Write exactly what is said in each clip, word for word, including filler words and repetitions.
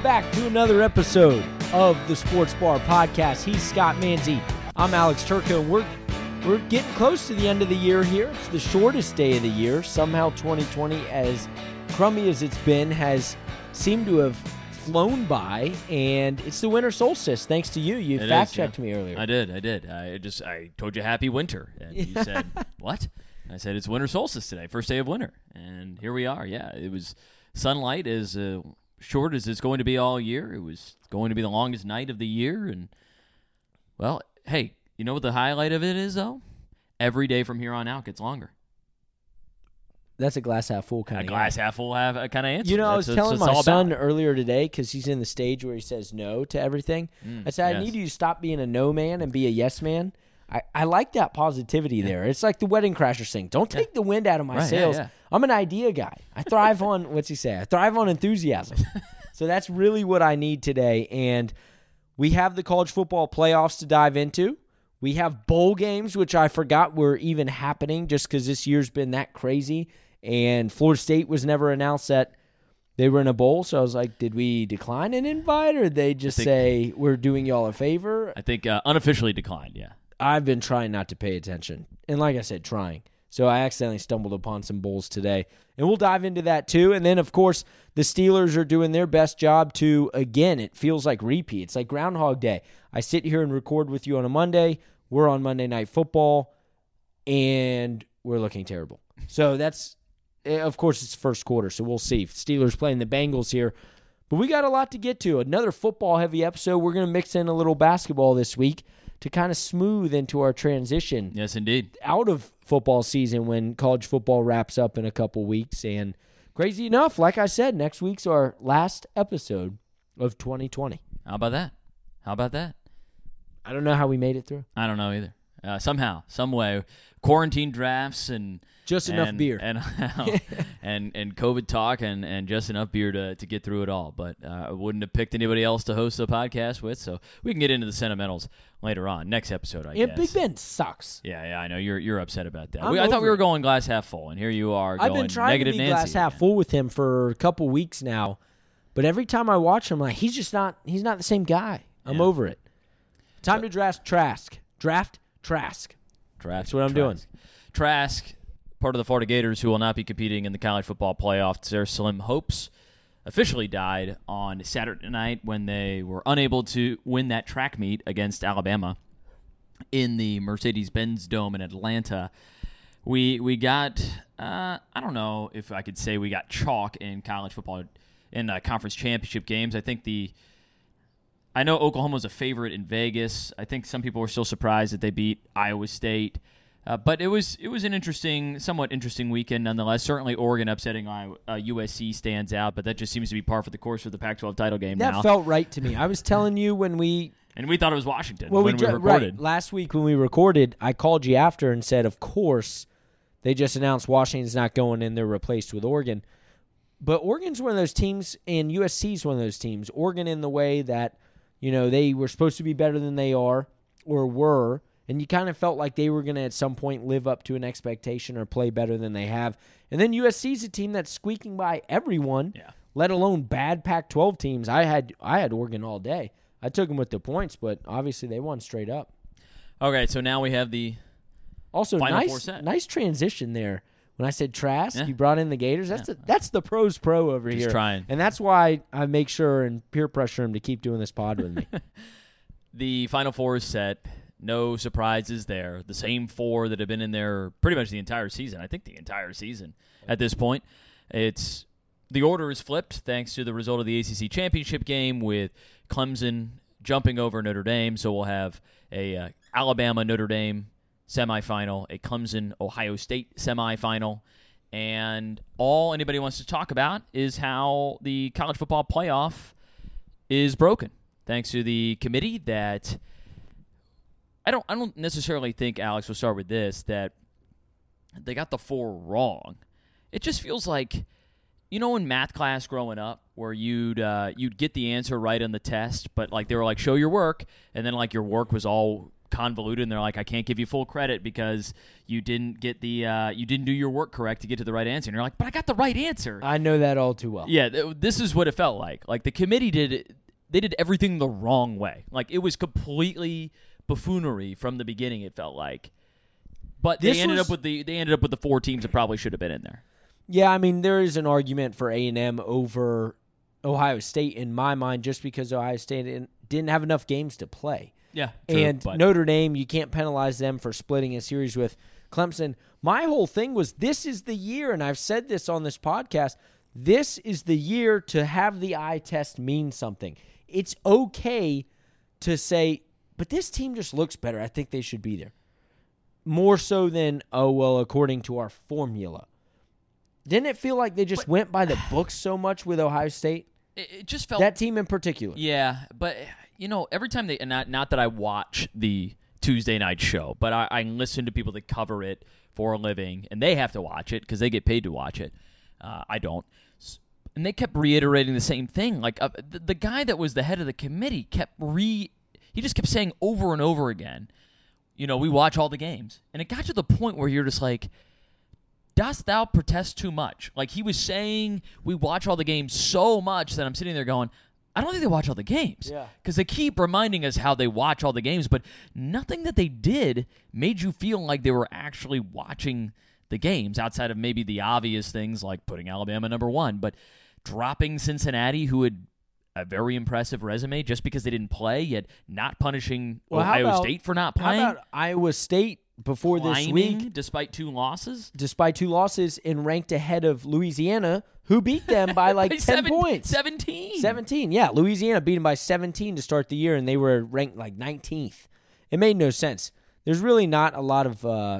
back to another episode of the Sports Bar Podcast. He's Scott Manzi. I'm Alex Turco, and we're, we're getting close to the end of the year here. It's the shortest day of the year. Somehow twenty twenty, as crummy as it's been, has seemed to have flown by, and it's the winter solstice. Thanks to you. You fact-checked yeah. me earlier. I did. I did. I just I told you happy winter, and you said, what? I said, it's winter solstice today, first day of winter, and here we are. Yeah, it was sunlight as uh, short as it's going to be all year. It was going to be the longest night of the year, and, well, hey, you know what the highlight of it is, though? Every day from here on out gets longer. That's a glass half full kind a of glass guy. half full have a kind of answer. You know, that's, I was telling my son about. earlier today, because he's in the stage where he says no to everything. Mm, I said, yes. I need you to stop being a no man and be a yes man. I, I like that positivity yeah. there. It's like the Wedding Crashers thing. Don't take yeah. the wind out of my right, sails. Yeah, yeah. I'm an idea guy. I thrive on, what's he say? I thrive on enthusiasm. So that's really what I need today. And we have the college football playoffs to dive into. We have bowl games, which I forgot were even happening just because this year's been that crazy. And Florida State was never announced that they were in a bowl. So I was like, did we decline an invite, or did they just think, say we're doing y'all a favor? I think uh, unofficially declined, yeah. I've been trying not to pay attention. And like I said, trying. So I accidentally stumbled upon some bowls today. And we'll dive into that too. And then, of course, the Steelers are doing their best job to, again, it feels like repeat. It's like Groundhog Day. I sit here and record with you on a Monday. We're on Monday Night Football. And we're looking terrible. So that's, of course, it's first quarter. So we'll see. Steelers playing the Bengals here. But we got a lot to get to. Another football-heavy episode. We're going to mix in a little basketball this week to kind of smooth into our transition. Yes, indeed. Out of football season when college football wraps up in a couple weeks. And crazy enough, like I said, next week's our last episode of twenty twenty. How about that? How about that? I don't know how we made it through. I don't know either. Uh, somehow, some way, quarantine drafts and just and, enough beer and and and COVID talk and, and just enough beer to, to get through it all. But uh, I wouldn't have picked anybody else to host the podcast with, so we can get into the sentimentals later on. Next episode, I yeah, guess. Big Ben sucks. Yeah, yeah, I know you're you're upset about that. I'm We, I thought we were it. going glass half full, and here you are. I've going been trying negative to be Nancy glass half again. full with him for a couple weeks now, but every time I watch him, I'm like, he's just not. He's not the same guy. I'm yeah. over it. Time so, to draft Trask. Draft Trask. Draft. That's what I'm Trask. doing. Trask, part of the Florida Gators, who will not be competing in the college football playoffs. Their slim hopes officially died on Saturday night when they were unable to win that track meet against Alabama in the Mercedes-Benz Dome in Atlanta. We we got, uh, I don't know if I could say we got chalk in college football in uh, conference championship games. I think the I know Oklahoma was a favorite in Vegas. I think some people were still surprised that they beat Iowa State. Uh, but it was it was an interesting, somewhat interesting weekend nonetheless. Certainly Oregon upsetting uh, U S C stands out, but that just seems to be par for the course for the Pac twelve title game that now. That felt right to me. I was telling you when we... And we thought it was Washington well, when we, we recorded. Right. Last week when we recorded, I called you after and said, of course, they just announced Washington's not going in. They're replaced with Oregon. But Oregon's one of those teams, and U S C's one of those teams. Oregon in the way that, you know, they were supposed to be better than they are or were, and you kind of felt like they were going to at some point live up to an expectation or play better than they have. And then U S C's a team that's squeaking by everyone, yeah. let alone bad Pac twelve teams. I had I had Oregon all day. I took them with the points, but obviously they won straight up. Okay, so now we have the also Final nice Four set. Nice transition there. When I said Trask, yeah. you brought in the Gators. That's yeah. the, that's the pros pro over Just here. Trying. And that's why I make sure and peer pressure him to keep doing this pod with me. The Final Four is set. No surprises there. The same four that have been in there pretty much the entire season. I think the entire season at this point. It's the order is flipped thanks to the result of the A C C championship game with Clemson jumping over Notre Dame. So we'll have a uh, Alabama-Notre Dame semifinal, a Clemson-Ohio State semifinal, and all anybody wants to talk about is how the college football playoff is broken thanks to the committee that I don't I don't necessarily think, Alex, we'll start with this, that they got the four wrong. It just feels like, you know, in math class growing up where you'd uh, you'd get the answer right on the test, but like they were like, show your work, and then like your work was all convoluted, and they're like, I can't give you full credit because you didn't get the uh, you didn't do your work correct to get to the right answer. And you're like, but I got the right answer. I know that all too well. Yeah, th- this is what it felt like. Like the committee did, they did everything the wrong way. Like it was completely buffoonery from the beginning. It felt like, but they This ended was- up with the they ended up with the four teams that probably should have been in there. Yeah, I mean, there is an argument for A and M over Ohio State in my mind, just because Ohio State didn't- didn't have enough games to play. Yeah, and but Notre Dame, you can't penalize them for splitting a series with Clemson. My whole thing was, this is the year, and I've said this on this podcast, this is the year to have the eye test mean something. It's okay to say, but this team just looks better. I think they should be there. More so than, oh, well, according to our formula. Didn't it feel like they just But- went by the books so much with Ohio State? it, it just felt That team in particular. Yeah, but you know, every time they and not not that I watch the Tuesday night show, but I, I listen to people that cover it for a living, and they have to watch it because they get paid to watch it. Uh, I don't, S- and they kept reiterating the same thing. Like uh, the, the guy that was the head of the committee kept re, he just kept saying over and over again, you know, we watch all the games, and it got to the point where you're just like, dost thou protest too much? Like he was saying, we watch all the games so much that I'm sitting there going, I don't think they watch all the games. Yeah. Because they keep reminding us how they watch all the games, but nothing that they did made you feel like they were actually watching the games outside of maybe the obvious things like putting Alabama number one, but dropping Cincinnati, who had a very impressive resume just because they didn't play, yet not punishing Well, how Ohio about- State for not How playing. about Iowa State before this climbing week, despite two losses? despite two losses, and ranked ahead of Louisiana, who beat them by like By ten seven- points. seventeen. seventeen, yeah. Louisiana beat them by seventeen to start the year, and they were ranked like nineteenth. It made no sense. There's really not a lot of... Uh,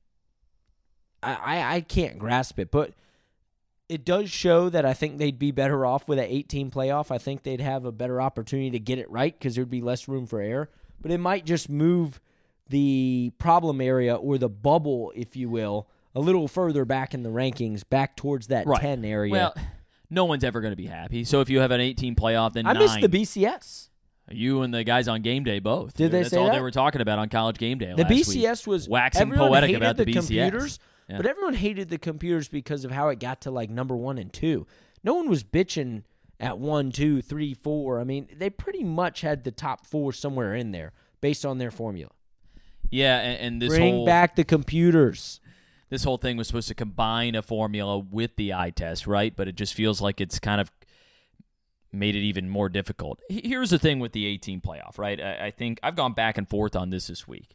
I, I, I can't grasp it, but it does show that I think they'd be better off with an eight-team playoff. I think they'd have a better opportunity to get it right because there'd be less room for error. But it might just move the problem area or the bubble, if you will, a little further back in the rankings, back towards that Right. ten area. Well, no one's ever going to be happy. So if you have an eight-team playoff, then I nine. missed the B C S. You and the guys on Game Day both. Did they That's say all that? they were talking about on College Game Day The last B C S week. was waxing everyone poetic hated about the, B C S. computers, Yeah. but everyone hated the computers because of how it got to like number one and two. No one was bitching at one, two, three, four. I mean, they pretty much had the top four somewhere in there based on their formula. Yeah, and, and this Bring whole back the computers. this whole thing was supposed to combine a formula with the eye test, right? But it just feels like it's kind of made it even more difficult. H- Here's the thing with the eighteen playoff, right? I, I think I've gone back and forth on this this week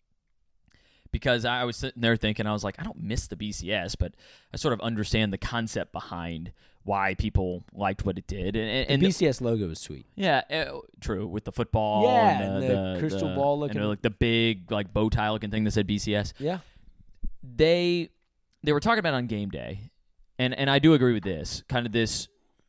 because I was sitting there thinking, I was like, I don't miss the B C S, but I sort of understand the concept behind why people liked what it did. And, and, The and B C S logo is sweet. yeah, uh, true, with the football, Yeah, and the, and the crystal ball and, looking- uh, like the big like bow tie looking thing that said B C S. Yeah. They they were talking about it on game day, and and I do agree with this kind of this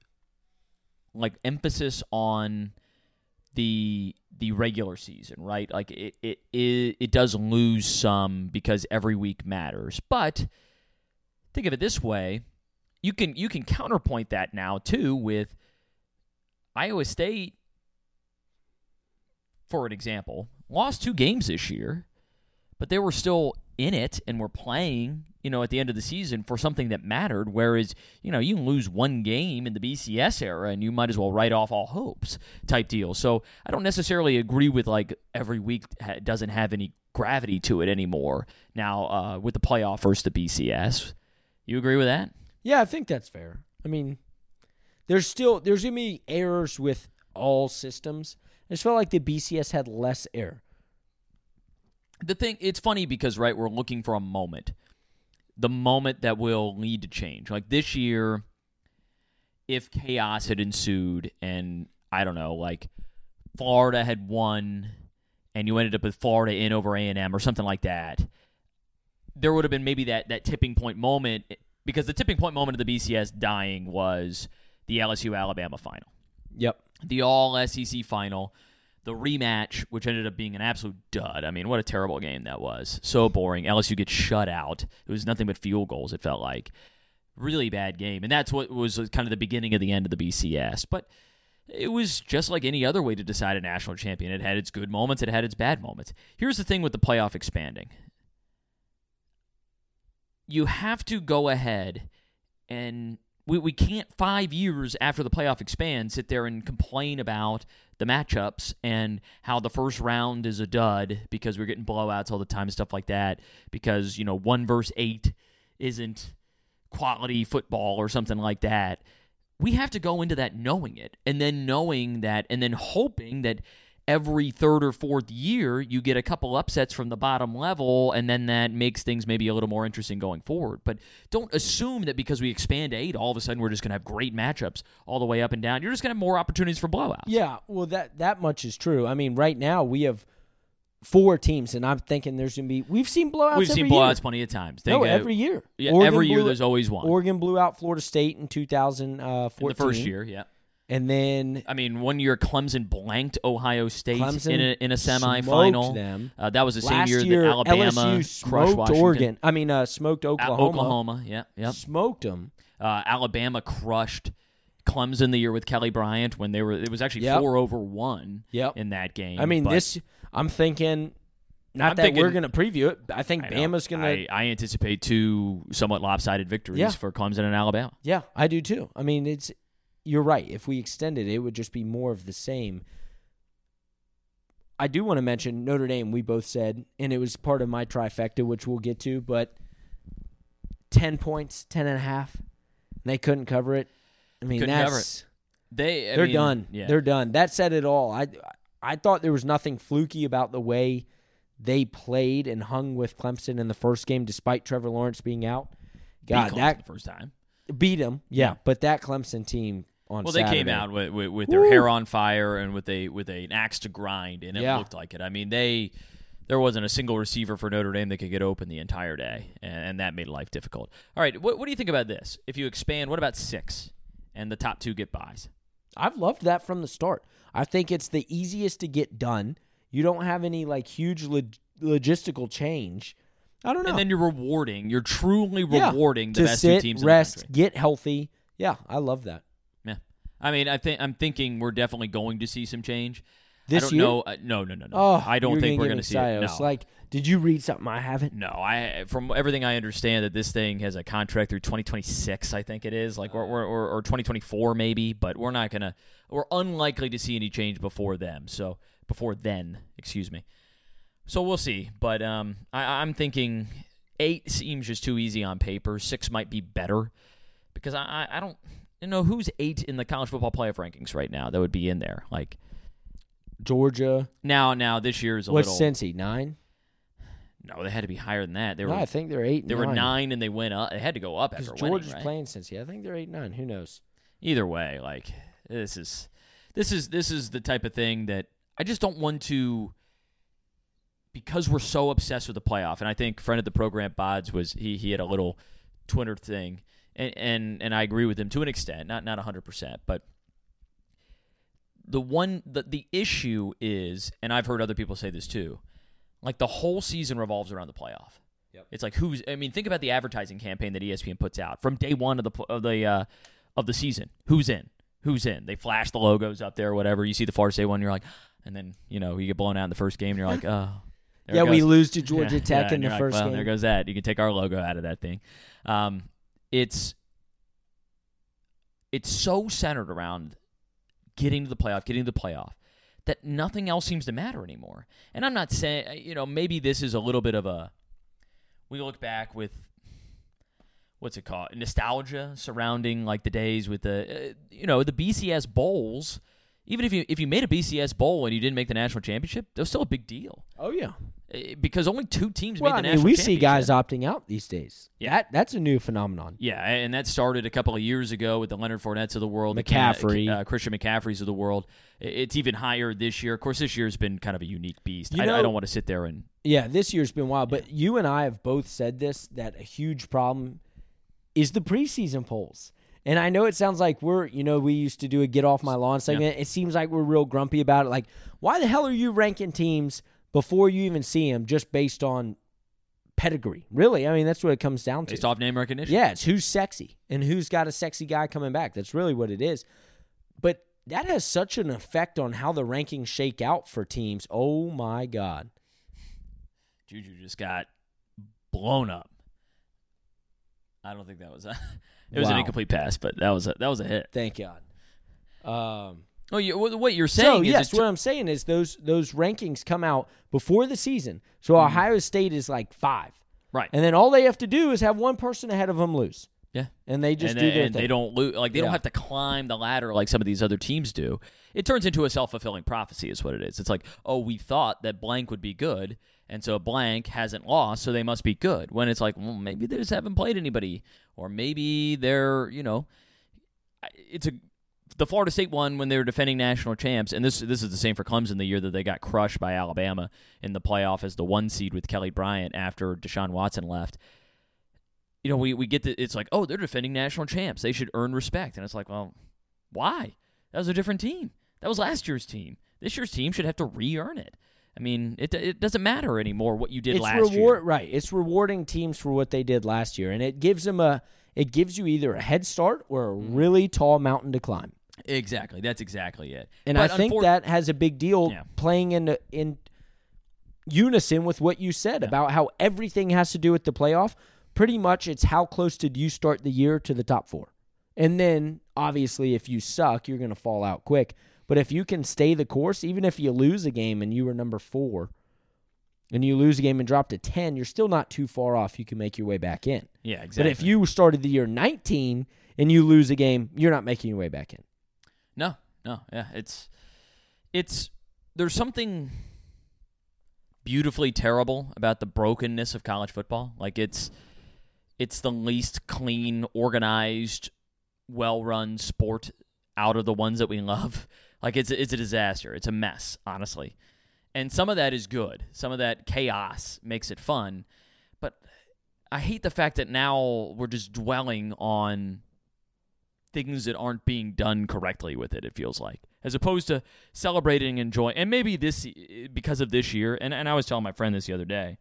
like emphasis on the the regular season, right? Like it it it, it does lose some because every week matters, but think of it this way: you can you can counterpoint that now too with Iowa State, for an example, lost two games this year, but they were still in it and were playing, you know, at the end of the season for something that mattered. Whereas, you know, you can lose one game in the B C S era and you might as well write off all hopes type deal. So I don't necessarily agree with like every week ha- doesn't have any gravity to it anymore. Now, uh, with the playoff versus the B C S, you agree with that? Yeah, I think that's fair. I mean, there's still there's gonna be errors with all systems. I just felt like the B C S had less error. The thing, it's funny because, right, we're looking for a moment. The moment that will lead to change. Like this year, if chaos had ensued and, I don't know, like Florida had won and you ended up with Florida in over A and M or something like that, there would have been maybe that, that tipping point moment, because the tipping point moment of the B C S dying was the L S U-Alabama final. Yep. The all-S E C final, the rematch, which ended up being an absolute dud. I mean, what a terrible game that was. So boring. L S U gets shut out. It was nothing but field goals, it felt like. Really bad game. And that's what was kind of the beginning of the end of the B C S. But it was just like any other way to decide a national champion. It had its good moments. It had its bad moments. Here's the thing with the playoff expanding. You have to go ahead and we, we can't five years after the playoff expands sit there and complain about the matchups and how the first round is a dud because we're getting blowouts all the time and stuff like that because, you know, one versus eight isn't quality football or something like that. We have to go into that knowing it, and then knowing that, and then hoping that every third or fourth year you get a couple upsets from the bottom level, and then that makes things maybe a little more interesting going forward. But don't assume that because we expand to eight, all of a sudden we're just going to have great matchups all the way up and down. You're just going to have more opportunities for blowouts. Yeah, well, that, that much is true. I mean, right now we have four teams, and I'm thinking there's going to be – we've seen blowouts We've every seen blowouts year. plenty of times. No, Think, uh, every year. Yeah, Oregon every year blew- there's always one. Oregon blew out Florida State in two thousand fourteen. In the first year, yeah. And then I mean, one year Clemson blanked Ohio State Clemson in a in a smoked semifinal. them. Uh, that was the same last year, year that Alabama L S U crushed smoked Washington. Oregon. I mean, uh, smoked Uh, Oklahoma. Oklahoma, yeah, yep. Smoked them. Uh, Alabama crushed Clemson the year with Kelly Bryant when they were. It was actually Yep. four over one Yep. in that game. I mean, but this. I'm thinking. Not I'm that thinking- we're going to preview it. I think I know. Bama's going to. I, I anticipate two somewhat lopsided victories Yeah. for Clemson and Alabama. Yeah, I do too. I mean, it's. You're right. If we extended it, it would just be more of the same. I do want to mention Notre Dame, we both said, and it was part of my trifecta, which we'll get to, but ten points, ten and a half, and they couldn't cover it. I mean, Couldn't cover that's They, I they're mean, done. Yeah. They're done. That said it all. I I thought there was nothing fluky about the way they played and hung with Clemson in the first game, despite Trevor Lawrence being out. God, Beat Clemson that the first time. beat them. Yeah, Yeah. but that Clemson team on Well, Saturday, they came out with, with, with their Woo. hair on fire and with a with a, an axe to grind, and it Yeah. looked like it. I mean, they there wasn't a single receiver for Notre Dame that could get open the entire day, and, and that made life difficult. All right, what, what do you think about this? If you expand, what about six, and the top two get buys? I've loved that from the start. I think it's the easiest to get done. You don't have any like huge log- logistical change. I don't know. And then you're rewarding. You're truly Yeah. rewarding the to best sit, two teams rest, in the country. get healthy. Yeah, I love that. Yeah, I mean, I think I'm thinking we're definitely going to see some change. This I don't year? know. Uh, no, no, no, no. Oh, I don't you're think gonna we're get going me to see it. excited. No. It's like, did you read something I haven't? No, I from everything I understand that this thing has a contract through twenty twenty-six. I think it is like or or, or, or twenty twenty-four maybe, but we're not gonna. We're unlikely to see any change before them. So before then, excuse me. So we'll see. But um, I, I'm thinking eight seems just too easy on paper. Six might be better because I I, I don't you know who's eight in the college football playoff rankings right now that would be in there. Like Georgia. now now this year is a What's little. Cincy? Nine? No, they had to be higher than that. They No, were I think they're eight. they nine. were nine and they went up. They had to go up Because after Georgia's winning, right? playing Cincy. I think they're eight, nine. Who knows? Either way, like this is this is this is the type of thing that I just don't want to because we're so obsessed with the playoff. And I think friend of the program Bods was he he had a little Twitter thing, and and, and I agree with him to an extent, not not a hundred percent, but the one the the issue is, and I've heard other people say this too, like the whole season revolves around the playoff. Yep. It's like who's I mean, think about the advertising campaign that E S P N puts out from day one of the of the uh, of the season. Who's in? Who's in? They flash the logos up there, or whatever. You see the Florida State one, you're like, and then you know you get blown out in the first game, and you're like, oh, there Yeah, it we goes. lose to Georgia Yeah, Tech yeah, in and the you're like, first well, game. there goes that. You can take our logo out of that thing. Um, it's it's so centered around getting to the playoff, getting to the playoff, that nothing else seems to matter anymore. And I'm not saying, you know, maybe this is a little bit of a, we look back with, what's it called, nostalgia surrounding like the days with the, uh, you know, the B C S bowls. Even if you if you made a B C S bowl and you didn't make the national championship, that was still a big deal. Oh, yeah. Uh, Because only two teams Well, made I the mean, national we championship. see guys opting out these days. Yeah. That That's a new phenomenon. Yeah, and that started a couple of years ago with the Leonard Fournettes of the world, the McCaffrey. uh, Christian McCaffreys of the world. It's even higher this year. Of course, this year has been kind of a unique beast. You I, know- I don't want to sit there and Yeah, this year's been wild. But you and I have both said this, that a huge problem is the preseason polls. And I know it sounds like we're, you know, we used to do a get off my lawn segment. It seems like we're real grumpy about it. Like, why the hell are you ranking teams before you even see them just based on pedigree? Really? I mean, that's what it comes down to. based off name recognition. Yeah, it's who's sexy and who's got a sexy guy coming back. That's really what it is. But that has such an effect on how the rankings shake out for teams. Oh, my God. Juju just got blown up. I don't think that was a – it was wow. an incomplete pass, but that was a, that was a hit. Thank God. Um, oh, you, what you're saying so, is – yes, what I'm saying is those those rankings come out before the season. So mm-hmm. Ohio State is like five. Right. And then all they have to do is have one person ahead of them lose. Yeah. And they just and do they, their and thing. they don't lose. Like, they yeah. don't have to climb the ladder like some of these other teams do. It turns into a self-fulfilling prophecy is what it is. It's like, oh, we thought that blank would be good, and so blank hasn't lost, so they must be good. When it's like, well, maybe they just haven't played anybody, or maybe they're, you know, it's a the Florida State one when they were defending national champs, and this this is the same for Clemson the year that they got crushed by Alabama in the playoff as the one seed with Kelly Bryant after Deshaun Watson left. You know, we, we get the, it's like, oh, they're defending national champs. They should earn respect. And it's like, well, why? That was a different team. That was last year's team. This year's team should have to re-earn it. I mean, it it doesn't matter anymore what you did it's last reward, year. Right. It's rewarding teams for what they did last year. And it gives them a, it gives you either a head start or a really tall mountain to climb. Exactly. That's exactly it. And but I think unfor- that has a big deal yeah. playing in in unison with what you said yeah. about how everything has to do with the playoff. Pretty much it's how close did you start the year to the top four. And then, obviously, if you suck, you're going to fall out quick. But if you can stay the course, even if you lose a game and you were number four, and you lose a game and drop to ten, you're still not too far off. You can make your way back in. Yeah, exactly. But if you started the year nineteen and you lose a game, you're not making your way back in. No, no, yeah. It's, it's there's something beautifully terrible about the brokenness of college football. Like, it's... It's the least clean, organized, well-run sport out of the ones that we love. Like, it's it's a disaster. It's a mess, honestly. And some of that is good. Some of that chaos makes it fun. But I hate the fact that now we're just dwelling on things that aren't being done correctly with it, it feels like, as opposed to celebrating and enjoying. And maybe this, because of this year, and, and I was telling my friend this the other day,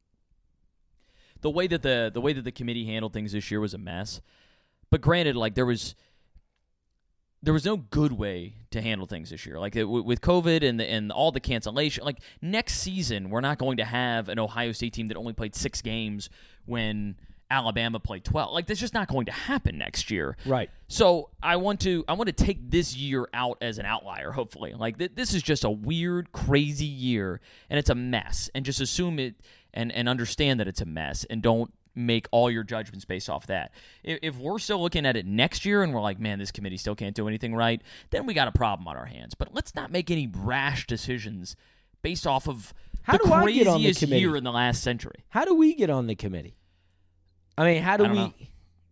The way that the the way that the committee handled things this year was a mess. But granted, like there was there was no good way to handle things this year. Like with COVID and the, and all the cancellation. Like next season, we're not going to have an Ohio State team that only played six games when Alabama played twelve. Like that's just not going to happen next year. Right. So I want to I want to take this year out as an outlier. Hopefully, like th- this is just a weird, crazy year, and it's a mess. And just assume it. And, and understand that it's a mess and don't make all your judgments based off that. If, if we're still looking at it next year and we're like, man, this committee still can't do anything right, then we got a problem on our hands. But let's not make any rash decisions based off of how the do I get on the craziest committee? year in the last century. How do we get on the committee? I mean, how do I don't we... know.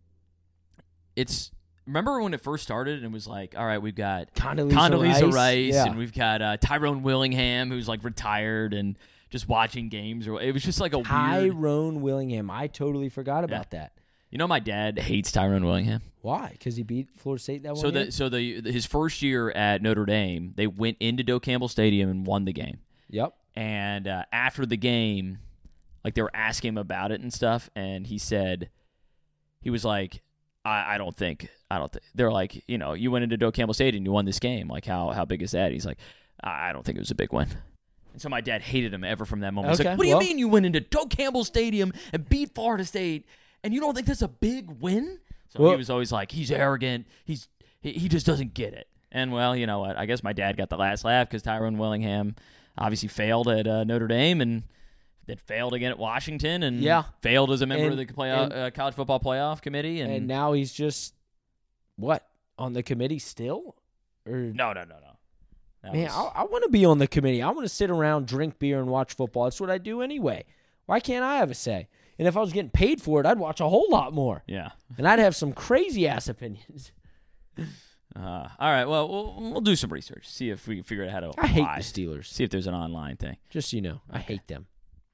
It's... Remember when it first started and it was like, all right, we've got Condoleezza, Condoleezza Rice, Rice yeah. and we've got uh, Tyrone Willingham, who's like retired and just watching games. Or it was just like a weird... Tyrone Willingham. I totally forgot about yeah. that. You know my dad hates Tyrone Willingham. Why? Because he beat Florida State that so one the, year? So the his first year at Notre Dame, they went into Doak Campbell Stadium and won the game. Yep. And uh, after the game, like they were asking him about it and stuff, and he said, he was like, I, I don't think, I don't think, they're like, you know, you went into Doak Campbell Stadium and you won this game. Like, how how big is that? He's like, I, I don't think it was a big win. And so my dad hated him ever from that moment. Okay, He's like, what do well, you mean you went into Doak Campbell Stadium and beat Florida State, and you don't think that's a big win? So well, he was always like, he's arrogant. He's he, he just doesn't get it. And, well, you know what? I guess my dad got the last laugh because Tyrone Willingham obviously failed at uh, Notre Dame and then failed again at Washington and yeah. failed as a member and, of the play, and, uh, college football playoff committee. And, and now he's just, what, on the committee still? Or No, no, no, no. That Man, was, I, I want to be on the committee. I want to sit around, drink beer, and watch football. That's what I do anyway. Why can't I have a say? And if I was getting paid for it, I'd watch a whole lot more. Yeah. And I'd have some crazy-ass opinions. Uh, all right, well, well, we'll do some research. See if we can figure out how to apply. I hate the Steelers. See if there's an online thing. Just so you know, I Okay. hate them.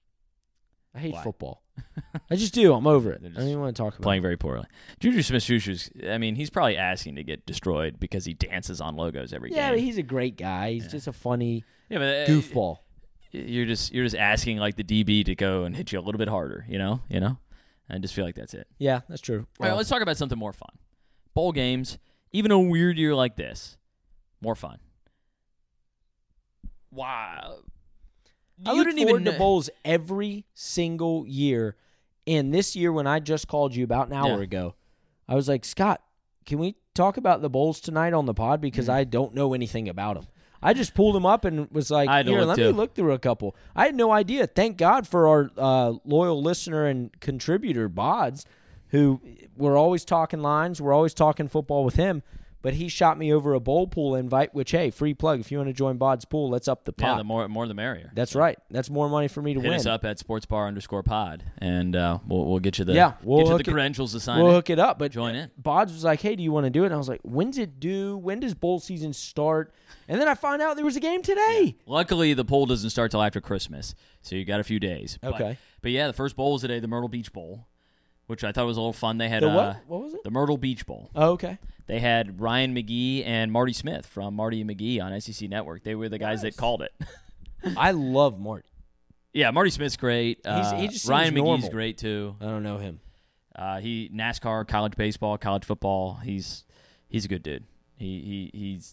I hate Why? football. I just do. I'm over it. I They're don't even want to talk about Playing it. very poorly. Juju Smith-Schuster's, I mean, he's probably asking to get destroyed because he dances on logos every Yeah, game. but he's a great guy. He's Yeah. just a funny yeah, but, uh, goofball. You're just you're just asking like the D B to go and hit you a little bit harder, you know, you know. I just feel like that's it. Yeah, that's true. All right, Well, let's talk about something more fun. Bowl games, even a weird year like this, More fun. Wow. I You look didn't forward even to bowls every single year. And this year, when I just called you about an hour Yeah. ago, I was like, Scott, can we talk about the bowls tonight on the pod? Because Mm. I don't know anything about them. I just pulled them up and was like, I had to here, look let too. me look through a couple. I had no idea. Thank God for our uh, loyal listener and contributor, Bods, who we're always talking lines. We're always talking football with him. But he shot me over a bowl pool invite, which, hey, free plug. If you want to join Bod's pool, let's up the pot. Yeah, the more more the merrier. That's right. That's more money for me to Hit win. us up at sportsbar underscore pod, and uh, we'll we'll get you the Yeah, we'll get you hook the it- credentials to sign We'll in. hook it up. But Join in. Bods was like, hey, do you want to do it? And I was like, when's it due? When does bowl season start? And then I find out there was a game today. Luckily, the poll doesn't start till after Christmas, so you got a few days. But, Okay. But yeah, the first bowl was today, the Myrtle Beach Bowl, which I thought was a little fun. They had The uh, what? What was it? the Myrtle Beach Bowl. Oh, okay. They had Ryan McGee and Marty Smith from Marty and McGee on S E C Network. They were the guys Nice. that called it. I love Marty. Yeah, Marty Smith's great. Uh, he just seems Ryan McGee's normal. great too. I don't know him. Uh, he NASCAR, college baseball, college football. He's he's a good dude. He he he's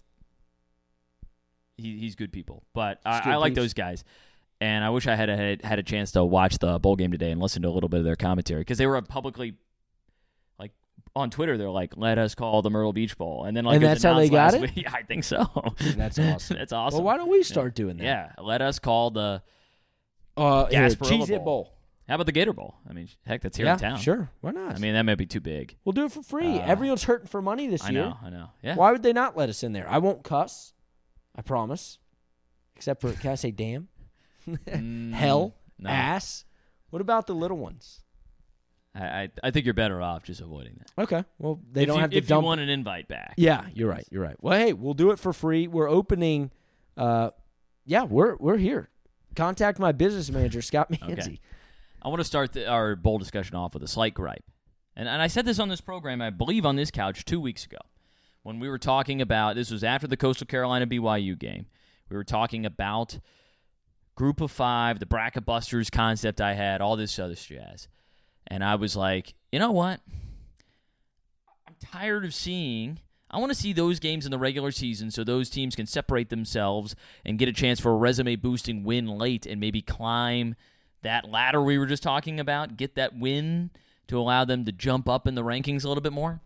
he, he's good people. But He's I, good I like piece. those guys. And I wish I had a, had a chance to watch the bowl game today and listen to a little bit of their commentary because they were publicly, like on Twitter, they're like, "Let us call the Myrtle Beach Bowl," and then like And it was that's how they announced got last it? week- Yeah, I think so. That's awesome. That's awesome. Well, why don't we start doing that? Yeah, let us call the. Uh, here, Gasparilla Cheez It Bowl. Bowl. How about the Gator Bowl? I mean, heck, that's here Yeah, in town. sure. Why not? I mean, that might be too big. we'll do it for free. Uh, Everyone's hurting for money this I year. know. I know. Yeah. Why would they not let us in there? I won't cuss. I promise. Except for, can I say damn? Mm, Hell? no. Ass? What about the little ones? I, I I think you're better off just avoiding that. Okay. Well, they if don't you, have to if dump. you want an invite back. Yeah, you're right. You're right. Well, hey, we'll do it for free. We're opening. Uh, yeah, we're we're here. Contact my business manager, Scott Manzi. Okay. I want to start the, our bowl discussion off with a slight gripe. And, and I said this on this program, I believe on this couch, two weeks ago, when we were talking about, this was after the Coastal Carolina B Y U game, we were talking about Group of Five, the Bracket Busters concept I had, all this other jazz. And I was like, you know what? I'm tired of seeing... I want to see those games in the regular season so those teams can separate themselves and get a chance for a resume-boosting win late and maybe climb that ladder we were just talking about, get that win to allow them to jump up in the rankings a little bit more.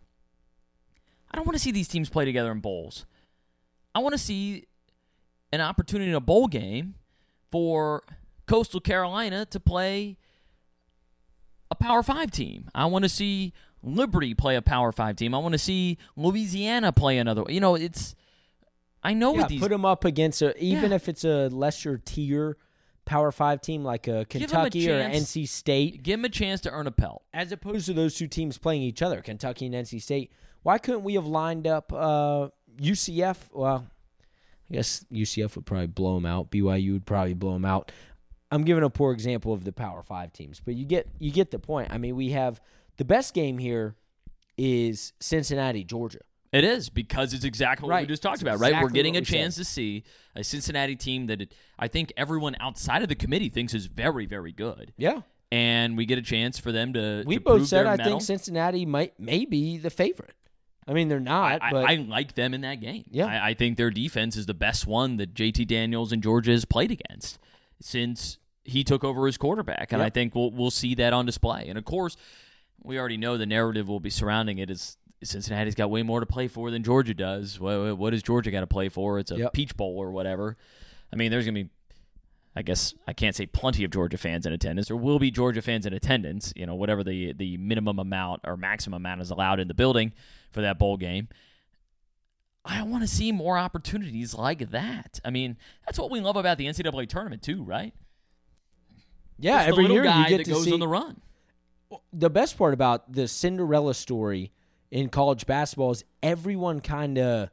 I don't want to see these teams play together in bowls. I want to see an opportunity in a bowl game for Coastal Carolina to play a Power Five team. I want to see Liberty play a Power Five team. I want to see Louisiana play another. You know, it's. I know Yeah, with these. put them up against a, even Yeah. if it's a lesser tier Power Five team like a 'em a Kentucky or chance. N C State, Give them a chance to earn a pelt. as opposed to those two teams playing each other, Kentucky and N C State. Why couldn't we have lined up uh, U C F? Well, I guess U C F would probably blow them out. B Y U would probably blow them out. I'm giving a poor example of the Power Five teams, but you get you get the point. I mean, we have the best game here is Cincinnati, Georgia. It is because it's exactly what we Right. just talked It's about, right? We're exactly getting what a we chance said. to see a Cincinnati team that it, I think everyone outside of the committee thinks is very, very good, Yeah, and we get a chance for them to. we to both prove said their I mettle. think Cincinnati might may be the favorite. I mean, they're not, I, but I, I like them in that game. Yeah. I, I think their defense is the best one that J T Daniels and Georgia has played against since he took over as quarterback, and Yep. I think we'll we'll see that on display. And of course, we already know the narrative will be surrounding it is Cincinnati's got way more to play for than Georgia does. What, what does Georgia got to play for? It's a Yep. Peach Bowl or whatever. I mean, there's gonna be. I guess I can't say plenty of Georgia fans in attendance. There will be Georgia fans in attendance, you know, whatever the the minimum amount or maximum amount is allowed in the building for that bowl game. I want to see more opportunities like that. I mean, that's what we love about the N C double A tournament too, right? yeah, It's the every little year guy you get that to goes see on the run. the best part about the Cinderella story in college basketball is everyone kind of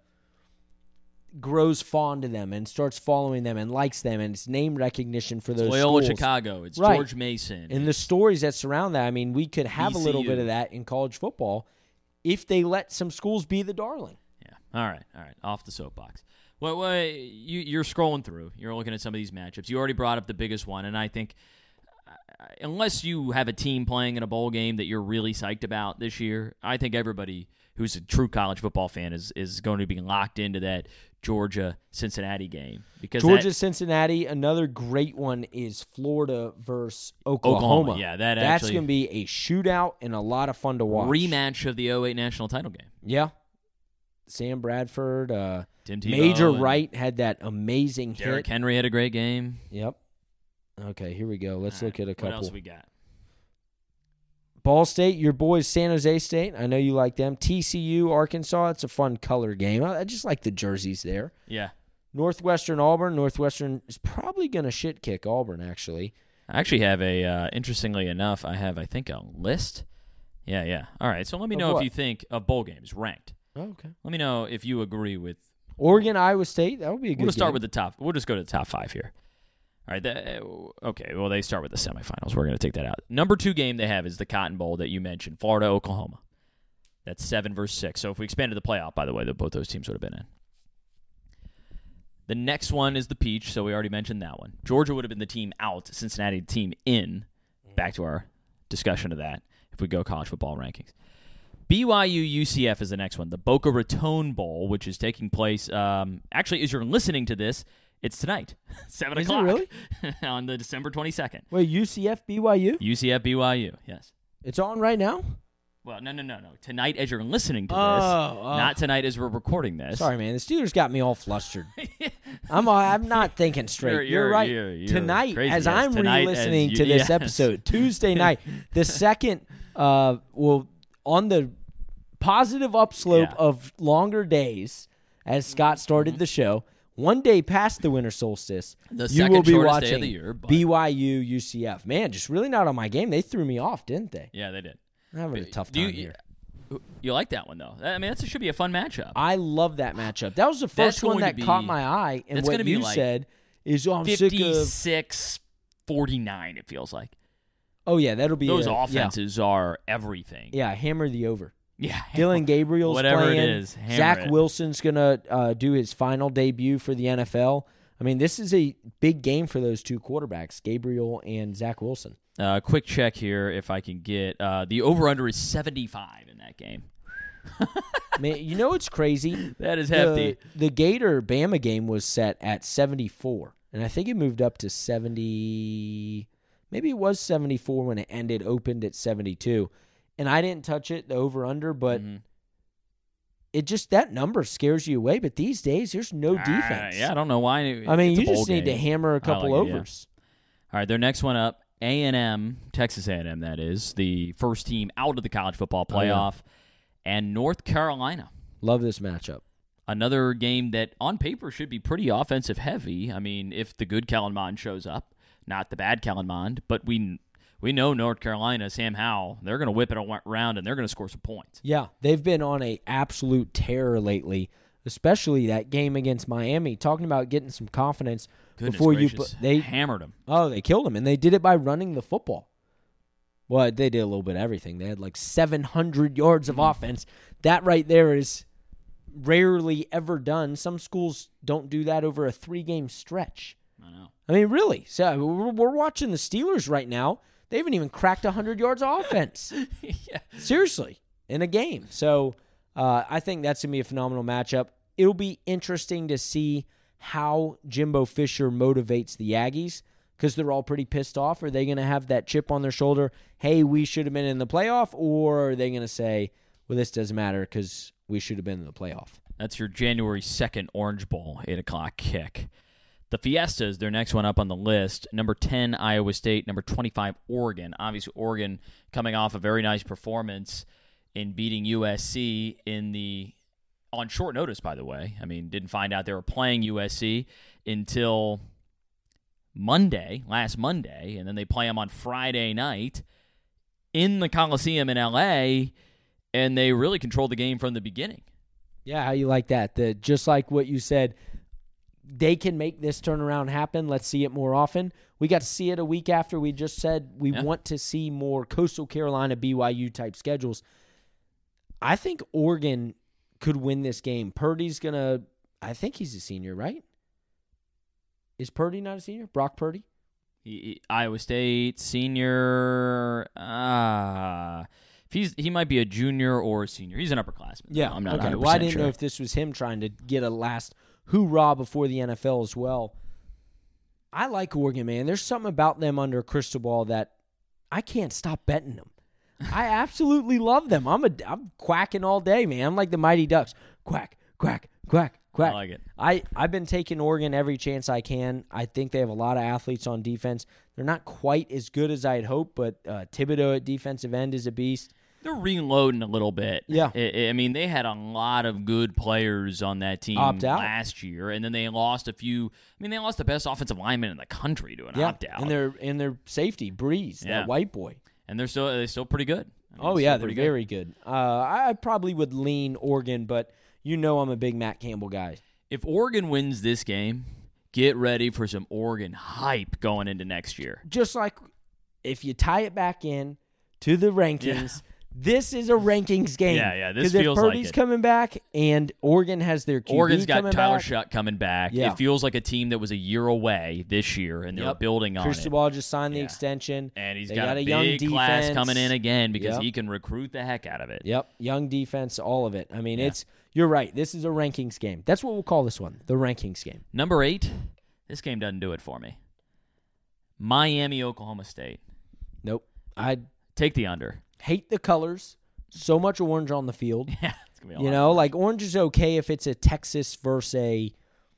grows fond of them and starts following them and likes them, and it's name recognition for those Loyola schools. Chicago. It's Right. George Mason. And the stories that surround that, I mean, we could have a little V C U. bit of that in college football if they let some schools be the darling. Yeah. All right. All right. Off the soapbox. Well, well you, you're scrolling through. You're looking at some of these matchups. You already brought up the biggest one, and I think uh, unless you have a team playing in a bowl game that you're really psyched about this year, I think everybody who's a true college football fan is is going to be locked into that Georgia-Cincinnati game. Because Georgia-Cincinnati, another great one is Florida versus Oklahoma. Oklahoma, yeah, that That's actually going to be a shootout and a lot of fun to watch. Rematch of the oh eight national title game. Yeah. Sam Bradford, uh, Tim Tebow Major and Wright had that amazing Derrick hit. Henry had a great game. Yep. Okay, here we go. Let's All look right, at a couple. What else we got? Ball State, your boys, San Jose State. I know you like them. T C U, Arkansas. It's a fun color game. I I just like the jerseys there. Yeah. Northwestern, Auburn. Northwestern is probably going to shit kick Auburn, actually. I actually have a, uh, interestingly enough, I have, I think, a list. Yeah, yeah. All right, so let me Of know what? if you think of bowl games ranked. Oh, okay. Let me know if you agree with. Oregon, Iowa State. That would be a good We'll just start game. with the top. We'll just go to the top five here. All right. That, okay. Well, they start with the semifinals. We're going to take that out. Number two game they have is the Cotton Bowl that you mentioned, Florida, Oklahoma. That's seven versus six. So if we expanded the playoff, by the way, that both those teams would have been in. The next one is the Peach. So we already mentioned that one. Georgia would have been the team out, Cincinnati the team in. Back to our discussion of that if we go college football rankings. B Y U U C F is the next one, the Boca Raton Bowl, which is taking place. Um, actually, as you're listening to this, it's tonight, seven Is it o'clock, really? on the December twenty-second. Wait, U C F, B Y U? U C F B Y U, yes. It's on right now? Well, no, no, no, no. Tonight, as you're listening to this, Oh, oh. not tonight as we're recording this. Sorry, man. The Steelers got me all flustered. I'm all, I'm not thinking straight. You're- You're, you're- right. you're- you're Tonight, crazy, as yes. I'm Tonight as re-listening you- to this yes. episode, Tuesday night, the second, uh, well, on the positive upslope Yeah. of longer days, as Scott started Mm-hmm. the show, one day past the winter solstice, The you second will be shortest watching day of the year, but- B Y U U C F. Man, just really not on my game. They threw me off, didn't they? Yeah, they did. I'm having a tough Do time you, here. you like that one, though? I mean, that should be a fun matchup. I love that matchup. That was the That's first one going to that be- caught my eye. And that's what gonna be you like said is, oh, I'm sick of. fifty-six forty-nine, it feels like. Oh, yeah, that'll be Those a, yeah. offenses are everything. Yeah, hammer the over. Yeah. Dylan Gabriel's Whatever playing. it is, hammer Zach it. Wilson's going to uh, do his final debut for the N F L. I mean, this is a big game for those two quarterbacks, Gabriel and Zach Wilson. Uh, quick check here if I can get. Uh, the over-under is seventy-five in that game. Man, you know what's crazy? That is hefty. The, the Gator Bama game was set at seventy-four, and I think it moved up to seventy. Maybe it was seventy-four when it ended, opened at seventy-two. And I didn't touch it, the over-under, but Mhm. it just, that number scares you away. But these days, there's no Uh, defense. yeah, I don't know why. I mean, It's a you bowl just need to game. hammer a couple like it, yeah. overs. All right, their next one up, A and M, Texas A and M, that is, the first team out of the college football Oh, yeah. playoff, and North Carolina. Love this matchup. Another game that on paper should be pretty offensive heavy. I mean, if the good Kellen Mond shows up, not the bad Kellen Mond, but we we know North Carolina, Sam Howell, they're going to whip it around and they're going to score some points. Yeah, they've been on a absolute tear lately, especially that game against Miami. Talking about getting some confidence Goodness before gracious. you put they hammered them. Oh, they killed him, and they did it by running the football. Well, they did a little bit of everything. They had like seven hundred yards of offense. That right there is rarely ever done. Some schools don't do that over a three-game stretch. I know. I mean, really. So we're, we're watching the Steelers right now. They haven't even cracked one hundred yards of offense. yeah. Seriously, in a game. So uh, I think that's going to be a phenomenal matchup. It'll be interesting to see how Jimbo Fisher motivates the Aggies because they're all pretty pissed off. Are they going to have that chip on their shoulder, hey, we should have been in the playoff, or are they going to say, well, this doesn't matter because we should have been in the playoff? That's your January second Orange Bowl, eight o'clock kick. The Fiestas, their next one up on the list. Number ten, Iowa State. Number twenty-five, Oregon. Obviously, Oregon coming off a very nice performance in beating U S C in the on short notice, by the way. I mean, didn't find out they were playing U S C until Monday, last Monday, and then they play them on Friday night in the Coliseum in L A, and they really controlled the game from the beginning. Yeah, how you like that? The just like what you said, they can make this turnaround happen. Let's see it more often. We got to see it a week after we just said we Yeah. want to see more Coastal Carolina B Y U type schedules. I think Oregon could win this game. Purdy's going to I think he's a senior, right? Is Purdy not a senior? Brock Purdy? He, he- Iowa State senior. Ah, if he's he might be a junior or a senior. He's an upperclassman. Yeah, I'm not okay. one hundred percent Well, I didn't sure. know if this was him trying to get a last hoorah before the N F L as well. I like Oregon, man. There's something about them under Cristobal that I can't stop betting them. I absolutely love them. I'm a I'm quacking all day, man. I'm like the Mighty Ducks. Quack, quack, quack, quack. I like it. I, I've been taking Oregon every chance I can. I think they have a lot of athletes on defense. They're not quite as good as I'd hoped, but uh, Thibodeau at defensive end is a beast. They're reloading a little bit. Yeah. I, I mean, they had a lot of good players on that team Opt out. last year, and then they lost a few. I mean, they lost the best offensive lineman in the country to an Yeah, opt-out. and their and their safety, Breeze, Yeah. that white boy. And they're still they're still pretty good. I mean, Oh, still yeah, they're pretty very good. Uh, I probably would lean Oregon, but you know I'm a big Matt Campbell guy. If Oregon wins this game, get ready for some Oregon hype going into next year. Just like if you tie it back in to the rankings, this is a rankings game. Yeah, yeah, this 'Cause if feels like Purdy's it. coming back and Oregon has their Q B Oregon's got coming Tyler back, Shutt coming back. Yeah. It feels like a team that was a year away this year, and they're Yep. building on it. Cristobal just signed the Yeah. extension. And he's They got, got a a big young class defense. coming in again because Yep. he can recruit the heck out of it. Yep, young defense, all of it. I mean, Yeah. it's you're right. This is a rankings game. That's what we'll call this one, the rankings game. Number eight, this game doesn't do it for me. Miami, Oklahoma State. Nope. I Take the under. hate the colors. So much orange on the field. Yeah, it's gonna be a You lot. know, like orange is okay if it's a Texas versus a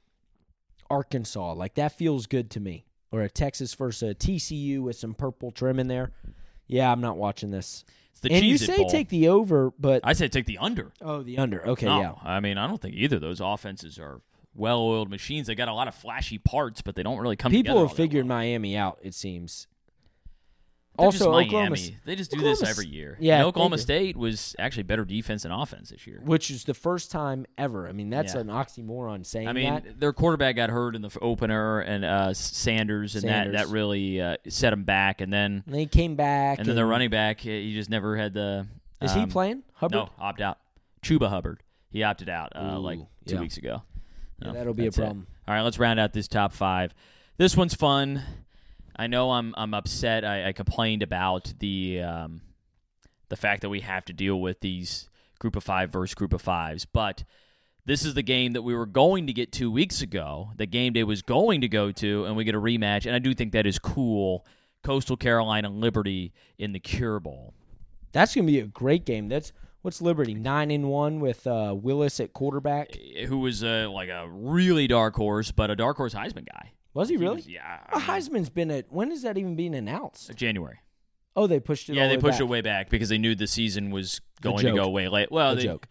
Arkansas. Like that feels good to me. Or a Texas versus a T C U with some purple trim in there. Yeah, I'm not watching this. It's the and you Cheez-It say Bowl. take the over, but I say take the under. oh, the under. Okay, no, yeah. I mean, I don't think either of those offenses are well-oiled machines. They got a lot of flashy parts, but they don't really come together. People have all that figured well. Miami out, it seems. They're Also, just Oklahoma, Miami. They just do Oklahoma this S- every year. yeah, And they Oklahoma do. State was actually better defense than offense this year. which is the first time ever. I mean, that's Yeah. an oxymoron saying I mean, that. their quarterback got hurt in the f- opener, and uh, Sanders, and Sanders. that that really uh, set him back. And then And they came back. and then the running back, he he just never had the. Is he um, playing? Hubbard? No, opt out. Chuba Hubbard. He opted out uh, Ooh, like two yeah. weeks ago. Yeah, No, that'll be a that's it. problem. All right, let's round out this top five. This one's fun. I know I'm I'm upset. I, I complained about the um, the fact that we have to deal with these group of five versus group of fives, but this is the game that we were going to get two weeks ago. The game day was going to go to, and we get a rematch. And I do think that is cool. Coastal Carolina Liberty in the Cure Bowl. That's going to be a great game. That's what's Liberty nine and one with uh, Willis at quarterback. Who was uh, like a really dark horse, but a dark horse Heisman guy. Was he really? was- yeah. I Well, mean, Heisman's been at. When is that even being announced? January. Oh, they pushed it. Yeah, all they the way pushed back. it way back because they knew the season was going to joke. go way late. Well, A they, joke.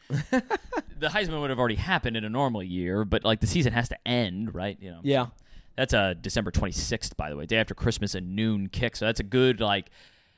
the Heisman would have already happened in a normal year, but like the season has to end, right? You know. Yeah. That's uh, December twenty-sixth, by the way, day after Christmas, a noon kick. So that's a good, like,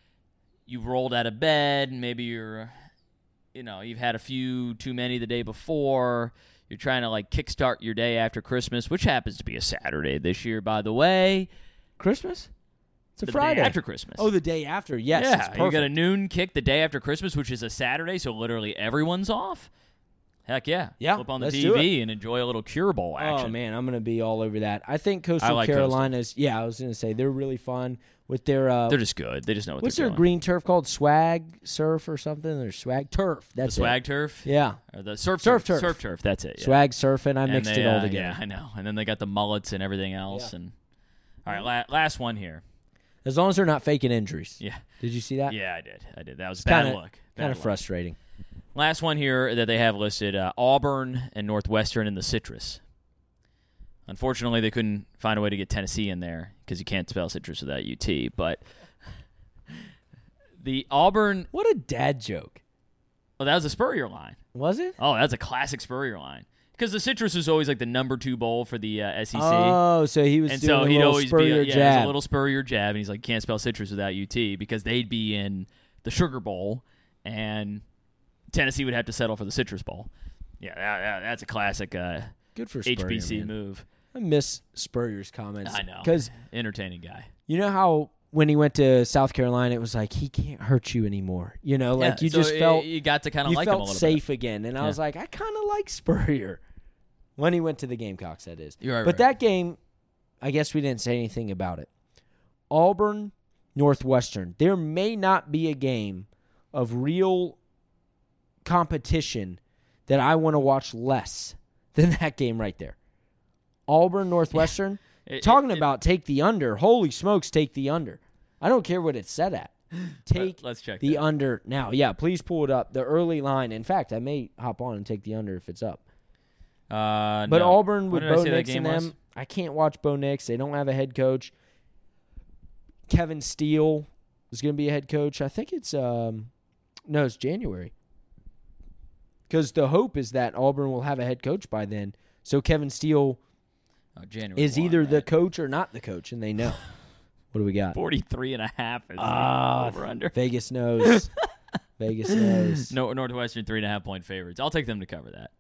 you've rolled out of bed, maybe you're, you know, you've had a few too many the day before. You're trying to, like, kickstart your day after Christmas, which happens to be a Saturday this year, by the way. Christmas? It's a The Friday. day after Christmas. Oh, the day after. Yes. it's yeah, you got a perfect. noon kick the day after Christmas, which is a Saturday, so literally everyone's off. Heck yeah. Yeah, Flip on the let's T do V and enjoy a little Cure Bowl action. Oh man, I'm gonna be all over that. I think Coastal I like Carolina's. Yeah, I was gonna say they're really fun with their. Uh, They're just good. They just know what what's they're their doing. green turf called? Swag surf or something? Or swag turf? The That's swag it. turf? Yeah, Or the surf, Surf turf. turf. Surf turf, that's it. Yeah. swag surfing. I And mixed they, it all uh, together. Yeah, I know. And then they got the mullets and everything else. Yeah. And all right, la- last one here. As long as they're not faking injuries. Yeah, Did you see that? yeah, I did. I did. That was bad Kinda- luck. Bad Kind of luck. frustrating. Last one here that they have listed: uh, Auburn and Northwestern in the Citrus. Unfortunately, they couldn't find a way to get Tennessee in there because you can't spell citrus without U T. But the Auburn, What a dad joke. well, that was a Spurrier line. Was it? Oh, that's a classic Spurrier line. Because the Citrus is always like the number two bowl for the uh, S E C. Oh, so he was and doing so a he'd little always Spurrier be a, yeah, jab. it's a little Spurrier jab, and he's like, can't spell citrus without U T because they'd be in the Sugar Bowl, and Tennessee would have to settle for the Citrus Bowl. Yeah, that, that, that's a classic uh, Good for Spurrier, H B C man. move. I miss Spurrier's comments. I know, Because entertaining guy. you know how when he went to South Carolina, it was like, he can't hurt you anymore. You know, like Yeah, you so just it- felt you got to kind of you like him a felt little safe again. And I Yeah. was like, I kind of like Spurrier. When he went to the Gamecocks, that is. You're right, but right. that game, I guess we didn't say anything about it. Auburn, Northwestern. There may not be a game of real competition that I want to watch less than that game right there. Auburn, Northwestern, it, talking it, about take the under. Holy smokes, take the under. I don't care what it's set at. Take Let's check the that. under now. Yeah, please pull it up. The early line. In fact, I may hop on and take the under if it's up. Uh, But no. Auburn with What did I Bo say that Nix and game was? them, I can't watch Bo Nix. They don't have a head coach. Kevin Steele is going to be a head coach. I think it's um, no, it's January. Because the hope is that Auburn will have a head coach by then. So Kevin Steele Oh, January is one, either right? the coach or not the coach, and they know. What do we got? forty-three and a half is Ah, over under. Vegas knows. Vegas knows. No, Northwestern three and a half point favorites. I'll take them to cover that.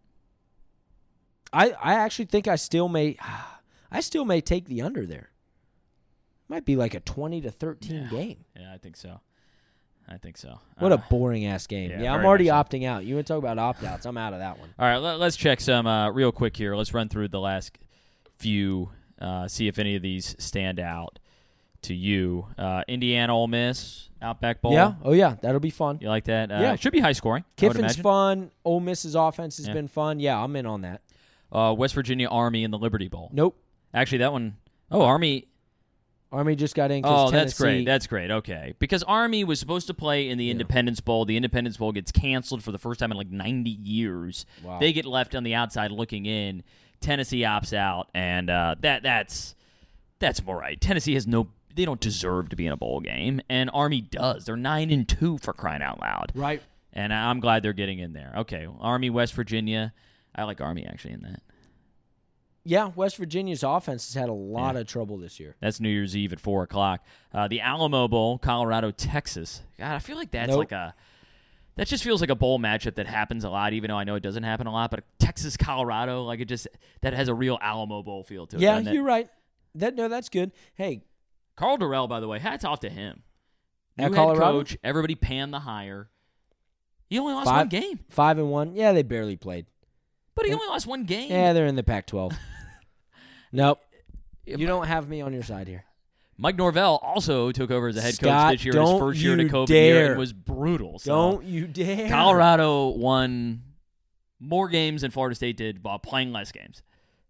I, I actually think I still may I still may take the under there. Might be like a twenty to thirteen Yeah. game. Yeah, I think so. I think so. What Uh, a boring ass game. yeah, Yeah, I'm very already much opting out. You want to talk about opt outs? I'm out of that one. All right, let, let's check some uh, real quick here. Let's run through the last few, uh, see if any of these stand out to you. Uh, Indiana, Ole Miss, Outback Bowl. Yeah. Oh yeah, that'll be fun. You like that? Uh, Yeah. It should be high scoring. I would Kiffin's imagine. fun. Ole Miss's offense has Yeah. been fun. Yeah, I'm in on that. Uh, West Virginia Army in the Liberty Bowl. Nope. Actually, that one oh Army. Army just got in. 'cause Oh, that's Tennessee- great. That's great. Okay, because Army was supposed to play in the Yeah. Independence Bowl. The Independence Bowl gets canceled for the first time in like ninety years. Wow. They get left on the outside looking in. Tennessee opts out, and uh, that that's that's more right. Tennessee has no. They don't deserve to be in a bowl game, and Army does. They're nine and two for crying out loud. Right. And I'm glad they're getting in there. Okay, Army, West Virginia. I like Army actually in that. Yeah, West Virginia's offense has had a lot Yeah. of trouble this year. That's New Year's Eve at four o'clock. Uh, the Alamo Bowl, Colorado, Texas. God, I feel like that's Nope. like a that just feels like a bowl matchup that happens a lot, even though I know it doesn't happen a lot. But Texas, Colorado, like it just that has a real Alamo Bowl feel to it. Yeah, doesn't it? you're right. That no, that's good. Hey, Carl Durrell, by the way, hats off to him. New At head Colorado? coach, everybody panned the hire. He only lost Five- one game, five and one. Yeah, they barely played. but he only lost one game. Yeah, they're in the Pac twelve. Nope. You don't have me on your side here. Mike Norvell also took over as a head Scott, coach this year in his don't first year in a you COVID year dare. and was brutal. So. Don't you dare. Colorado won more games than Florida State did while playing less games.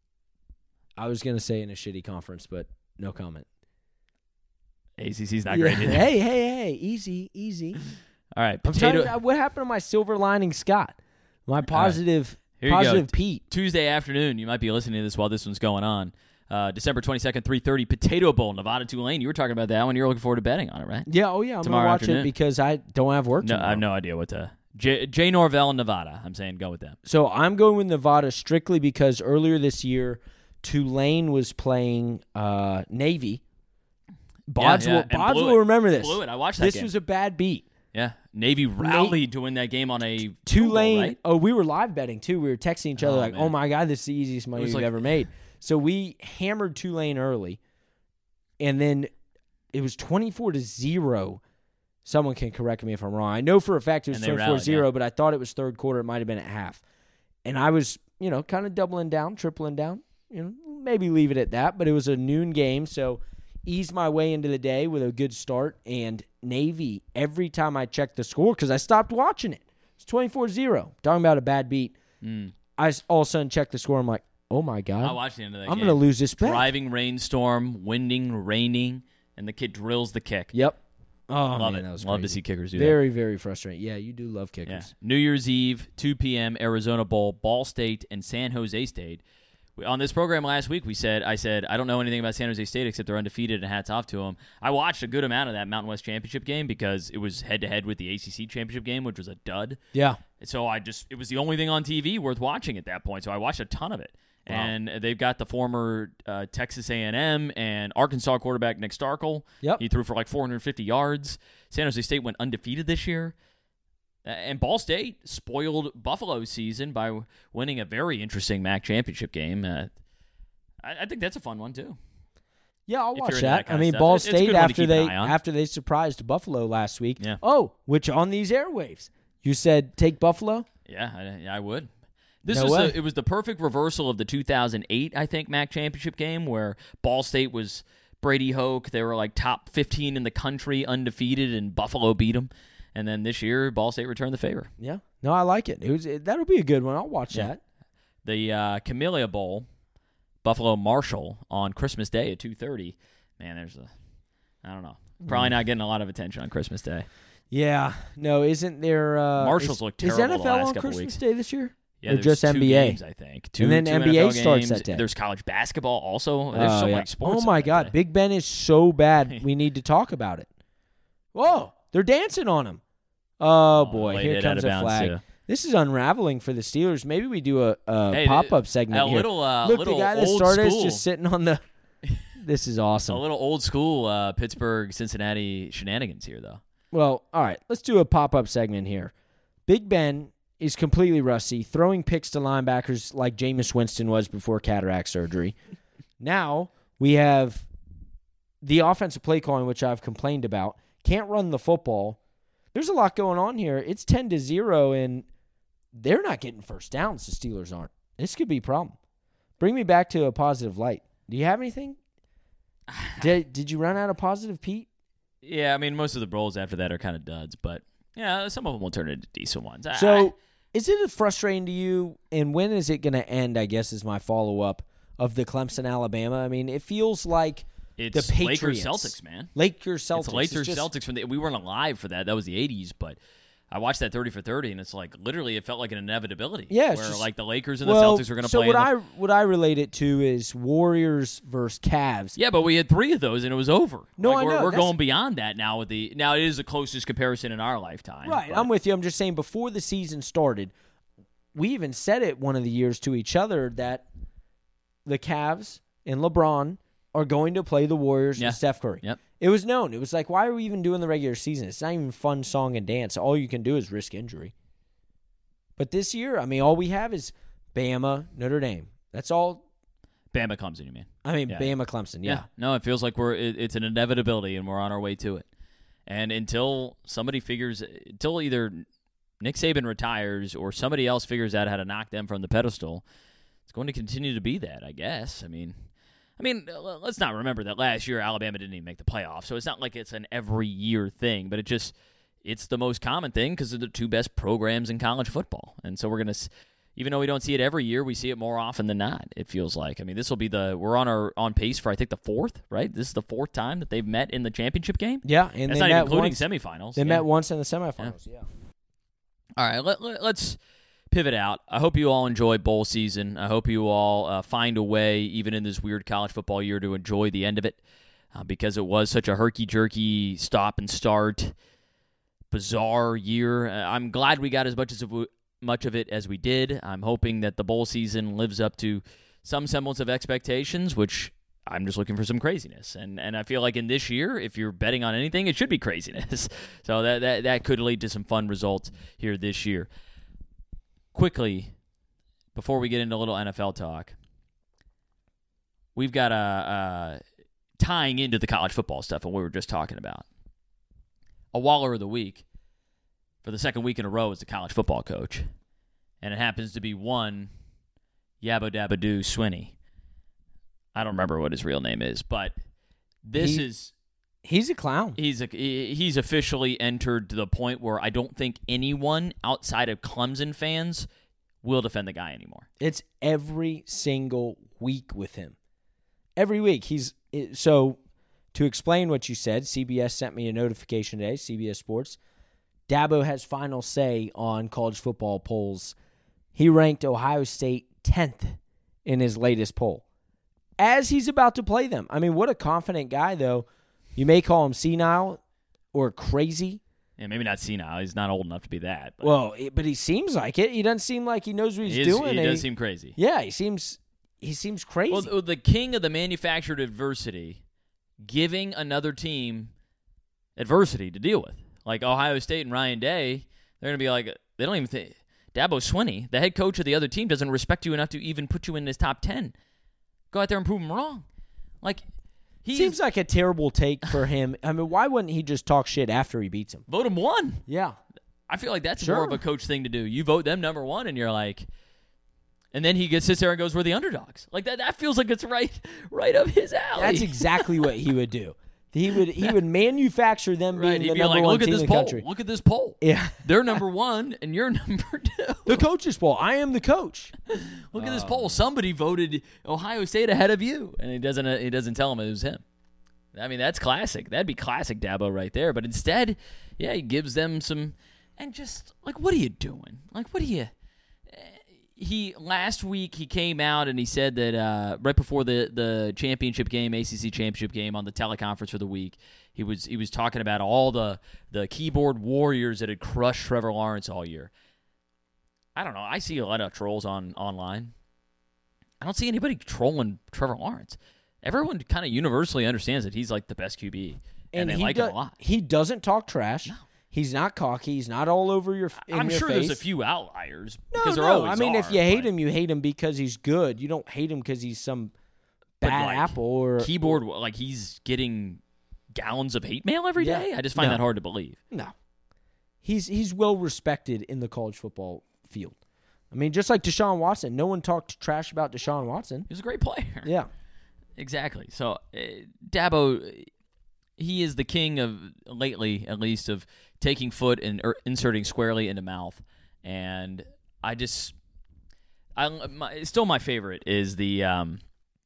I was going to say in a shitty conference, but no comment. A C C's not Yeah. great either. Hey, hey, hey. Easy, easy. All right, I'm trying potato. to, what happened to my silver lining, Scott? My positive, Here you positive go. Pete. Tuesday afternoon, you might be listening to this while this one's going on. Uh, December twenty-second, three thirty, Potato Bowl, Nevada Tulane. You were talking about that one. You're looking forward to betting on it, right? Yeah, oh yeah. I'm going to Tomorrow watch afternoon. it because I don't have work No, tomorrow. I have no idea what to. J, Jay Norvell and Nevada. I'm saying go with them. So I'm going with Nevada strictly because earlier this year, Tulane was playing uh, Navy. Bods, yeah, will, and Bods blew will it. remember this. Blew it. I watched that This game. was a bad beat. Yeah, Navy rallied to win that game on a field goal, Tulane. right? Oh, we were live betting too. We were texting each other Oh, like, man. "Oh my god, this is the easiest money was we've like- ever made." So we hammered Tulane early, and then it was twenty-four to zero. Someone can correct me if I'm wrong. I know for a fact it was And they twenty-four rallied, zero, yeah. but I thought it was third quarter. It might have been at half, and I was, you know, kind of doubling down, tripling down. You know, maybe leave it at that. But it was a noon game, so eased my way into the day with a good start. And Navy, every time I checked the score, because I stopped watching it, it's twenty-four zero. Talking about a bad beat. Mm. I s- all of a sudden check the score. I'm like, oh my I god, watched the end of that I'm game. gonna lose this bet. Driving rainstorm, winding, raining, and the kid drills the kick. Yep. Oh Love man, it. that was Love to crazy. see kickers do that. Very, very frustrating. Yeah, you do love Yeah. kickers. New Year's Eve, two p.m., Arizona Bowl, Ball State, and San Jose State. We, on this program last week, we said, I said, I don't know anything about San Jose State except they're undefeated and hats off to them. I watched a good amount of that Mountain West Championship game because it was head-to-head with the A C C Championship game, which was a dud. Yeah. So I just, it was the only thing on T V worth watching at that point, so I watched a ton of it. Wow. And they've got the former uh, Texas A and M and Arkansas quarterback Nick Starkel. Yep. He threw for like four hundred fifty yards. San Jose State went undefeated this year. Uh, And Ball State spoiled Buffalo's season by w- winning a very interesting M A C championship game. Uh, I, I think that's a fun one, too. Yeah, I'll If watch you're into that. that kind I of mean, stuff. Ball It's a State good one to after keep an they eye on. after they surprised Buffalo last week. Yeah. Oh, which on these airwaves, you said take Buffalo. Yeah, I, I would. This No was way. the, it was the perfect reversal of the two thousand eight, I think, M A C championship game where Ball State was Brady Hoke. They were like top fifteen in the country, undefeated, and Buffalo beat them. And then this year, Ball State returned the favor. Yeah. No, I like it. It was it, that'll be a good one. I'll watch Yeah. that. The uh, Camellia Bowl, Buffalo Marshall on Christmas Day at two thirty. Man, there's a, I don't know. Probably not getting a lot of attention on Christmas Day. Yeah. No, isn't there uh Marshall's is, looked is terrible N F L the last on couple Christmas weeks. Day this year? Yeah, or there's just two N B A? games, I think. Two, And then two N B A N F L starts games. that day. There's college basketball also. There's Oh, so yeah. many sports. Oh, my on that God. day. Big Ben is so bad. We need to talk about it. Whoa. They're dancing on him. Oh, boy. late Here hit comes out of a bounds, flag. too. This is unraveling for the Steelers. Maybe we do a, a Hey, pop-up segment a here. little, uh, Look, little the guy that old started is school. just sitting on the – this is awesome. A little old school uh, Pittsburgh, Cincinnati shenanigans here, though. Well, all right. Let's do a pop-up segment here. Big Ben is completely rusty, throwing picks to linebackers like Jameis Winston was before cataract surgery. Now we have the offensive play calling, which I've complained about. Can't run the football. There's a lot going on here. It's ten to zero, and they're not getting first downs. The Steelers aren't. This could be a problem. Bring me back to a positive light. Do you have anything? Did, did you run out of positive, Pete? Yeah, I mean, most of the bowls after that are kind of duds, but yeah, some of them will turn into decent ones. I- So is it frustrating to you, and when is it going to end, I guess, is my follow-up of the Clemson-Alabama? I mean, it feels like It's the Patriots. Lakers Celtics, man. Lakers Celtics. It's Lakers just- Celtics. From the, we weren't alive for that. That was the eighties, but I watched that thirty for thirty, and it's like literally it felt like an inevitability. Yeah, it's where just- like the Lakers and the Well, Celtics were going to so play. what in I the, what I relate it to is Warriors versus Cavs. yeah, but we had three of those, and it was over. No, Like, I we're, know. We're That's- going beyond that now. With the now, it is the closest comparison in our lifetime. Right, but- I'm with you. I'm just saying before the season started, we even said it one of the years to each other that the Cavs and LeBron are going to play the Warriors Yeah. and Steph Curry. Yep. It was known. It was like, why are we even doing the regular season? It's not even fun song and dance. All you can do is risk injury. But this year, I mean, all we have is Bama, Notre Dame. That's all. Bama Clemson, you mean? I mean, Yeah. Bama, Clemson. Yeah. No, it feels like we're it, it's an inevitability, and we're on our way to it. And until somebody figures, until either Nick Saban retires or somebody else figures out how to knock them from the pedestal, it's going to continue to be that, I guess. I mean, I mean, l- let's not remember that last year Alabama didn't even make the playoffs, so it's not like it's an every year thing, but it just it's the most common thing because they're the two best programs in college football, and so we're gonna. Even though we don't see it every year, we see it more often than not. It feels like. I mean, this will be the we're on our on pace for I think the fourth, right? This is the fourth time that they've met in the championship game. Yeah, and That's they not met even including once, semifinals. They yeah. met once in the semifinals. Yeah. All right, let, let, let's pivot out. I hope you all enjoy bowl season. I hope you all uh, find a way, even in this weird college football year, to enjoy the end of it uh, because it was such a herky-jerky stop and start, bizarre year. Uh, I'm glad we got as much as w- much of it as we did. I'm hoping that the bowl season lives up to some semblance of expectations, which I'm just looking for some craziness. And and I feel like in this year, if you're betting on anything, it should be craziness. So that, that, that could lead to some fun results here this year. Quickly, before we get into a little N F L talk, we've got a, a tying into the college football stuff and what we were just talking about. A Waller of the Week for the second week in a row is the college football coach. And it happens to be one Yabba Dabba Doo Swinney. I don't remember what his real name is, but this He- is He's a clown. he's a, he's officially entered to the point where I don't think anyone outside of Clemson fans will defend the guy anymore. It's every single week with him. Every week. He's it- so to explain what you said, C B S sent me a notification today, C B S Sports. Dabo has final say on college football polls. He ranked Ohio State tenth in his latest poll as he's about to play them. I mean, what a confident guy, though. You may call him senile or crazy. Yeah, maybe not senile. He's not old enough to be that. But Well, it, but he seems like it. He doesn't seem like he knows what he's he, is- doing. he and does seem crazy. Yeah, he seems he seems crazy. Well, the- the king of the manufactured adversity, giving another team adversity to deal with. Like Ohio State and Ryan Day, they're going to be like, they don't even think. Dabo Swinney, the head coach of the other team, doesn't respect you enough to even put you in his top ten. Go out there and prove him wrong. Like, he Seems like a terrible take for him. I mean, why wouldn't he just talk shit after he beats him? vote him one. Yeah. I feel like that's Sure. more of a coach thing to do. You vote them number one, and you're like, and then he gets sits there and goes, "We're the underdogs." Like that. That feels like it's right, right up his alley. That's exactly what he would do. He would he would manufacture them being Right, the he'd be number like, one look at team this in the poll. country. Look at this poll. Yeah. They're number one, and you're number two. The coach's poll. I am the coach. Look at this poll. Somebody voted Ohio State ahead of you, and he doesn't. He doesn't tell him it was him. I mean, that's classic. That'd be classic Dabo right there. But instead, yeah, he gives them some, and just like, what are you doing? Like, what are you? He last week he came out and he said that uh, right before the, the championship game, A C C championship game, on the teleconference for the week, he was he was talking about all the the keyboard warriors that had crushed Trevor Lawrence all year. I don't know. I see a lot of trolls on online. I don't see anybody trolling Trevor Lawrence. Everyone kind of universally understands that he's like the best Q B, and, and they he like do, him a lot. He doesn't talk trash. No. He's not cocky. He's not all over your. In I'm your sure face. there's a few outliers No, because there no. always I mean, are, if you hate but him, you hate him because he's good. You don't hate him because he's some But, bad like, apple or keyboard, like he's getting gallons of hate mail every Yeah. day. I just find No. that hard to believe. No, he's he's well respected in the college football field. I mean, just like Deshaun Watson, no one talked trash about Deshaun Watson. He was a great player. Yeah, Exactly. So uh, Dabo, he is the king of, lately at least, of taking foot and er, inserting squarely into mouth. And I just, I my, still my favorite is the um,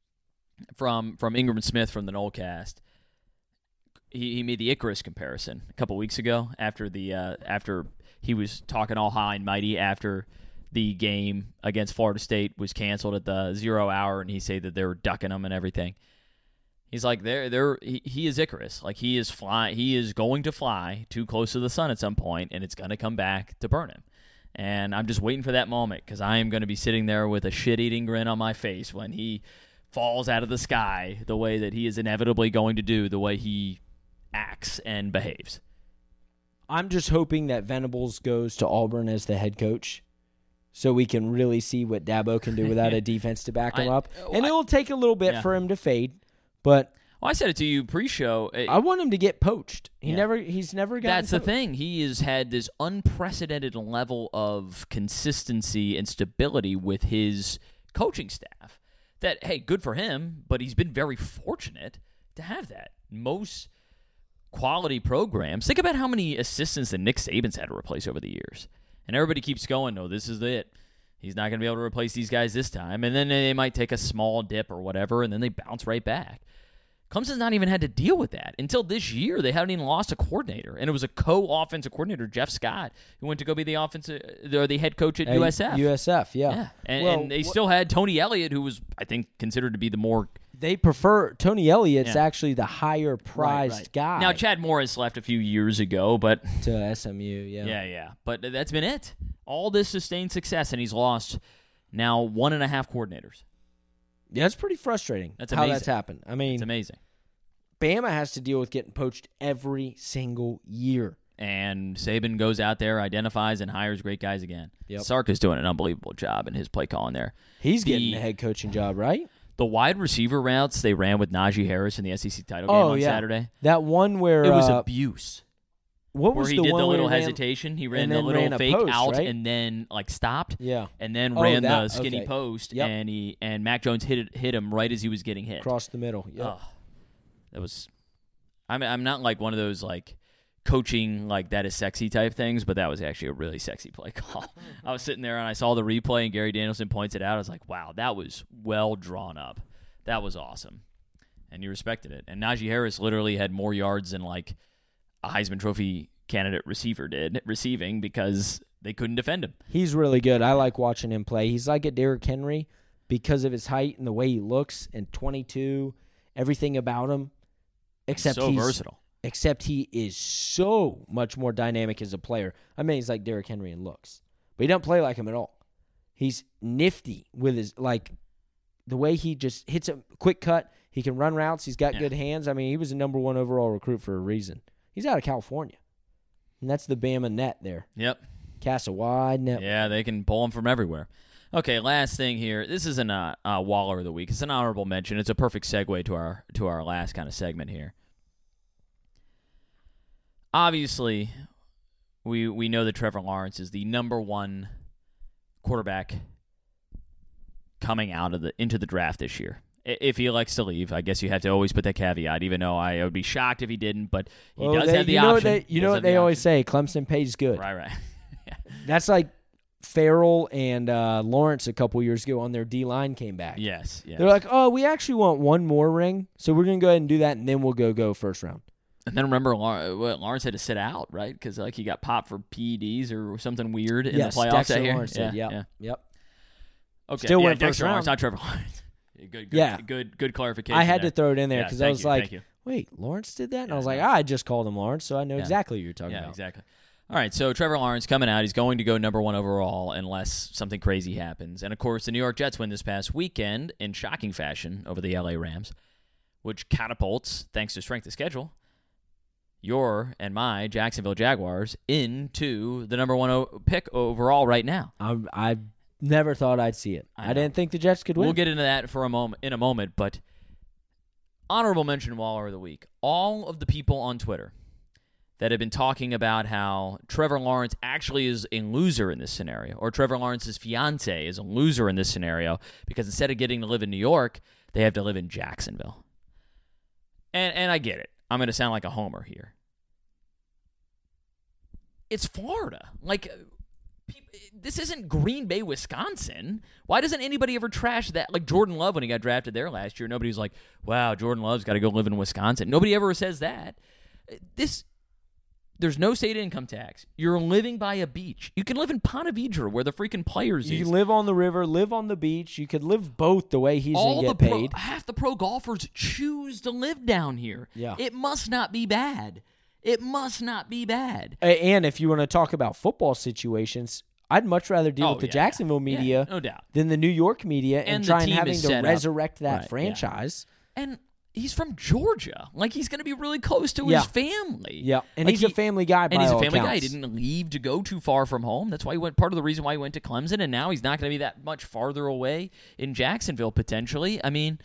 from from Ingram Smith from the Nolecast. He he made the Icarus comparison a couple weeks ago after the uh, after he was talking all high and mighty after the game against Florida State was canceled at the zero hour, and he said that they were ducking him and everything. He's like, they're, they're, he, he is Icarus. Like, he is fly, he is going to fly too close to the sun at some point, and it's going to come back to burn him. And I'm just waiting for that moment, because I am going to be sitting there with a shit-eating grin on my face when he falls out of the sky the way that he is inevitably going to do, the way he acts and behaves. I'm just hoping that Venables goes to Auburn as the head coach, so we can really see what Dabo can do without a defense to back him I- up. And I- it will take a little bit Yeah. for him to fade, but Well, I said it to you pre-show. It- I want him to get poached. He Yeah. never. He's never gotten. That's the poached. thing. He has had this unprecedented level of consistency and stability with his coaching staff. That, hey, good for him, but he's been very fortunate to have that. Most quality programs, think about how many assistants that Nick Saban's had to replace over the years. And everybody keeps going, no, this is it. He's not going to be able to replace these guys this time. And then they might take a small dip or whatever, and then they bounce right back. Clemson's not even had to deal with that. Until this year, they haven't even lost a coordinator. And it was a co-offensive coordinator, Jeff Scott, who went to go be the offensive, or the head coach at At U S F. U S F, yeah. Yeah. And, Well, and they wh- still had Tony Elliott, who was, I think, considered to be the more They prefer Tony Elliott's Yeah. actually the higher prized right. guy. Now, Chad Morris left a few years ago, but to S M U, yeah. yeah, yeah. But that's been it. All this sustained success, and he's lost now one and a half coordinators. Yeah, it's pretty frustrating That's how amazing. that's happened. I mean, It's amazing. Bama has to deal with getting poached every single year. And Saban goes out there, identifies, and hires great guys again. Yep. Sark is doing an unbelievable job in his play calling there. He's getting The- the head coaching job, right? The wide receiver routes they ran with Najee Harris in the S E C title game Oh, on yeah. Saturday, That one where it was uh, abuse. what Where was he the did one the where little he ran- hesitation, he ran and the then little ran a fake post, out, right? and then like stopped, Yeah, and then Oh, ran that- the skinny okay. post, Yep. and he and Mac Jones hit it, hit him right as he was getting hit. across the middle. Yep. Ugh. That was. I'm I'm not like one of those like coaching like that is sexy type things, but that was actually a really sexy play call. I was sitting there and I saw the replay and Gary Danielson points it out. I was like, wow, that was well drawn up. That was awesome, and you respected it. And Najee Harris literally had more yards than like a Heisman Trophy candidate receiver did receiving because they couldn't defend him. He's really good. I like watching him play. He's like a Derrick Henry because of his height and the way he looks, and twenty-two, everything about him. Except so he's, versatile. Except he is so much more dynamic as a player. I mean, he's like Derrick Henry in looks, but he doesn't play like him at all. He's nifty with his, like, the way he just hits a quick cut. He can run routes. He's got Yeah. good hands. I mean, he was a number one overall recruit for a reason. He's out of California, and that's the Bama net there. Yep. Cast a wide net. Yeah, they can pull them from everywhere. Okay, last thing here. This isn't a, a Waller of the week. It's an honorable mention. It's a perfect segue to our to our last kind of segment here. Obviously, we we know that Trevor Lawrence is the number one quarterback coming out of the into the draft this year, If he elects to leave, I guess you have to always put that caveat, even though I would be shocked if he didn't, but he well, does they, have the you know option. What they, you know what they the always say, Clemson pays good. Right, right. Yeah. That's like Farrell and uh, Lawrence a couple years ago on their D-line came back. Yes, yes. They're like, oh, we actually want one more ring, so we're going to go ahead and do that, and then we'll go go first round. And then remember, Lawrence had to sit out, right? Because like he got popped for P E Ds or something weird in yes, the playoffs Dexter that year. Lawrence yeah, did, yep, yeah. yep. Okay, Still yeah, went first Dexter round. Lawrence, not Trevor Lawrence. Good, good, yeah. good, good clarification. I had there. to throw it in there yeah, because I was you, like, wait, Lawrence did that? And yeah, I was like, no. ah, I just called him Lawrence, so I know yeah. exactly what you're talking yeah, about. Yeah, exactly. All right, so Trevor Lawrence coming out. He's going to go number one overall unless something crazy happens. And, of course, the New York Jets win this past weekend in shocking fashion over the L A Rams, which catapults, thanks to strength of schedule, your and my Jacksonville Jaguars into the number one o- pick overall right now. I, I never thought I'd see it. I I, didn't think the Jets could win. We'll get into that for a moment in a moment, but honorable mention Waller of the week. All of the people on Twitter that have been talking about how Trevor Lawrence actually is a loser in this scenario, or Trevor Lawrence's fiance is a loser in this scenario because instead of getting to live in New York, they have to live in Jacksonville. And and I get it. I'm going to sound like a homer here. It's Florida. Like, this isn't Green Bay, Wisconsin. Why doesn't anybody ever trash that? Like Jordan Love when he got drafted there last year, nobody's like, wow, Jordan Love's got to go live in Wisconsin. Nobody ever says that. This, there's no state income tax. You're living by a beach. You can live in Ponte Vedra where the freaking players You is. can live on the river, live on the beach. You could live both the way he's All going to the get pro, paid. half the pro golfers choose to live down here. Yeah. It must not be bad. It must not be bad. And if you want to talk about football situations, I'd much rather deal Oh, with the yeah. media media Yeah, no doubt. than the New York media and, And the try and team having is to set up. resurrect that Right, yeah. franchise. And he's from Georgia. Like, he's going to be really close to Yeah. his family. Yeah, and Like, he's a he- family guy by And he's a all family guy. He accounts. didn't leave to go too far from home. That's why he went. Part of the reason why he went to Clemson, and now he's not going to be that much farther away in Jacksonville potentially. I mean,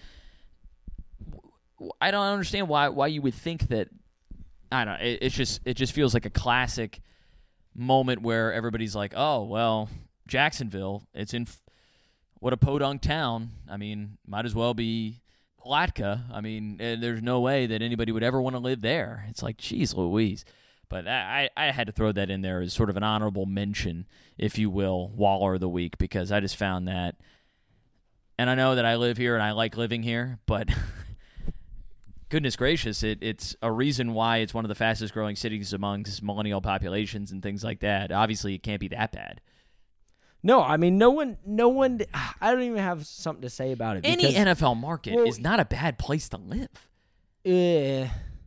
I don't understand why why you would think that. I don't know. It, it's just it just feels like a classic moment where everybody's like, oh well, Jacksonville. It's in what a podunk town. I mean, might as well be Palatka. I mean, there's no way that anybody would ever want to live there. It's like, geez Louise. But I, I had to throw that in there as sort of an honorable mention, if you will, Waller of the week, because I just found that. And I know that I live here and I like living here, but goodness gracious, it, it's a reason why it's one of the fastest growing cities amongst millennial populations and things like that. Obviously, it can't be that bad. No, I mean, no one, no one. I don't even have something to say about it. Any because, N F L market well, is not a bad place to live. Uh,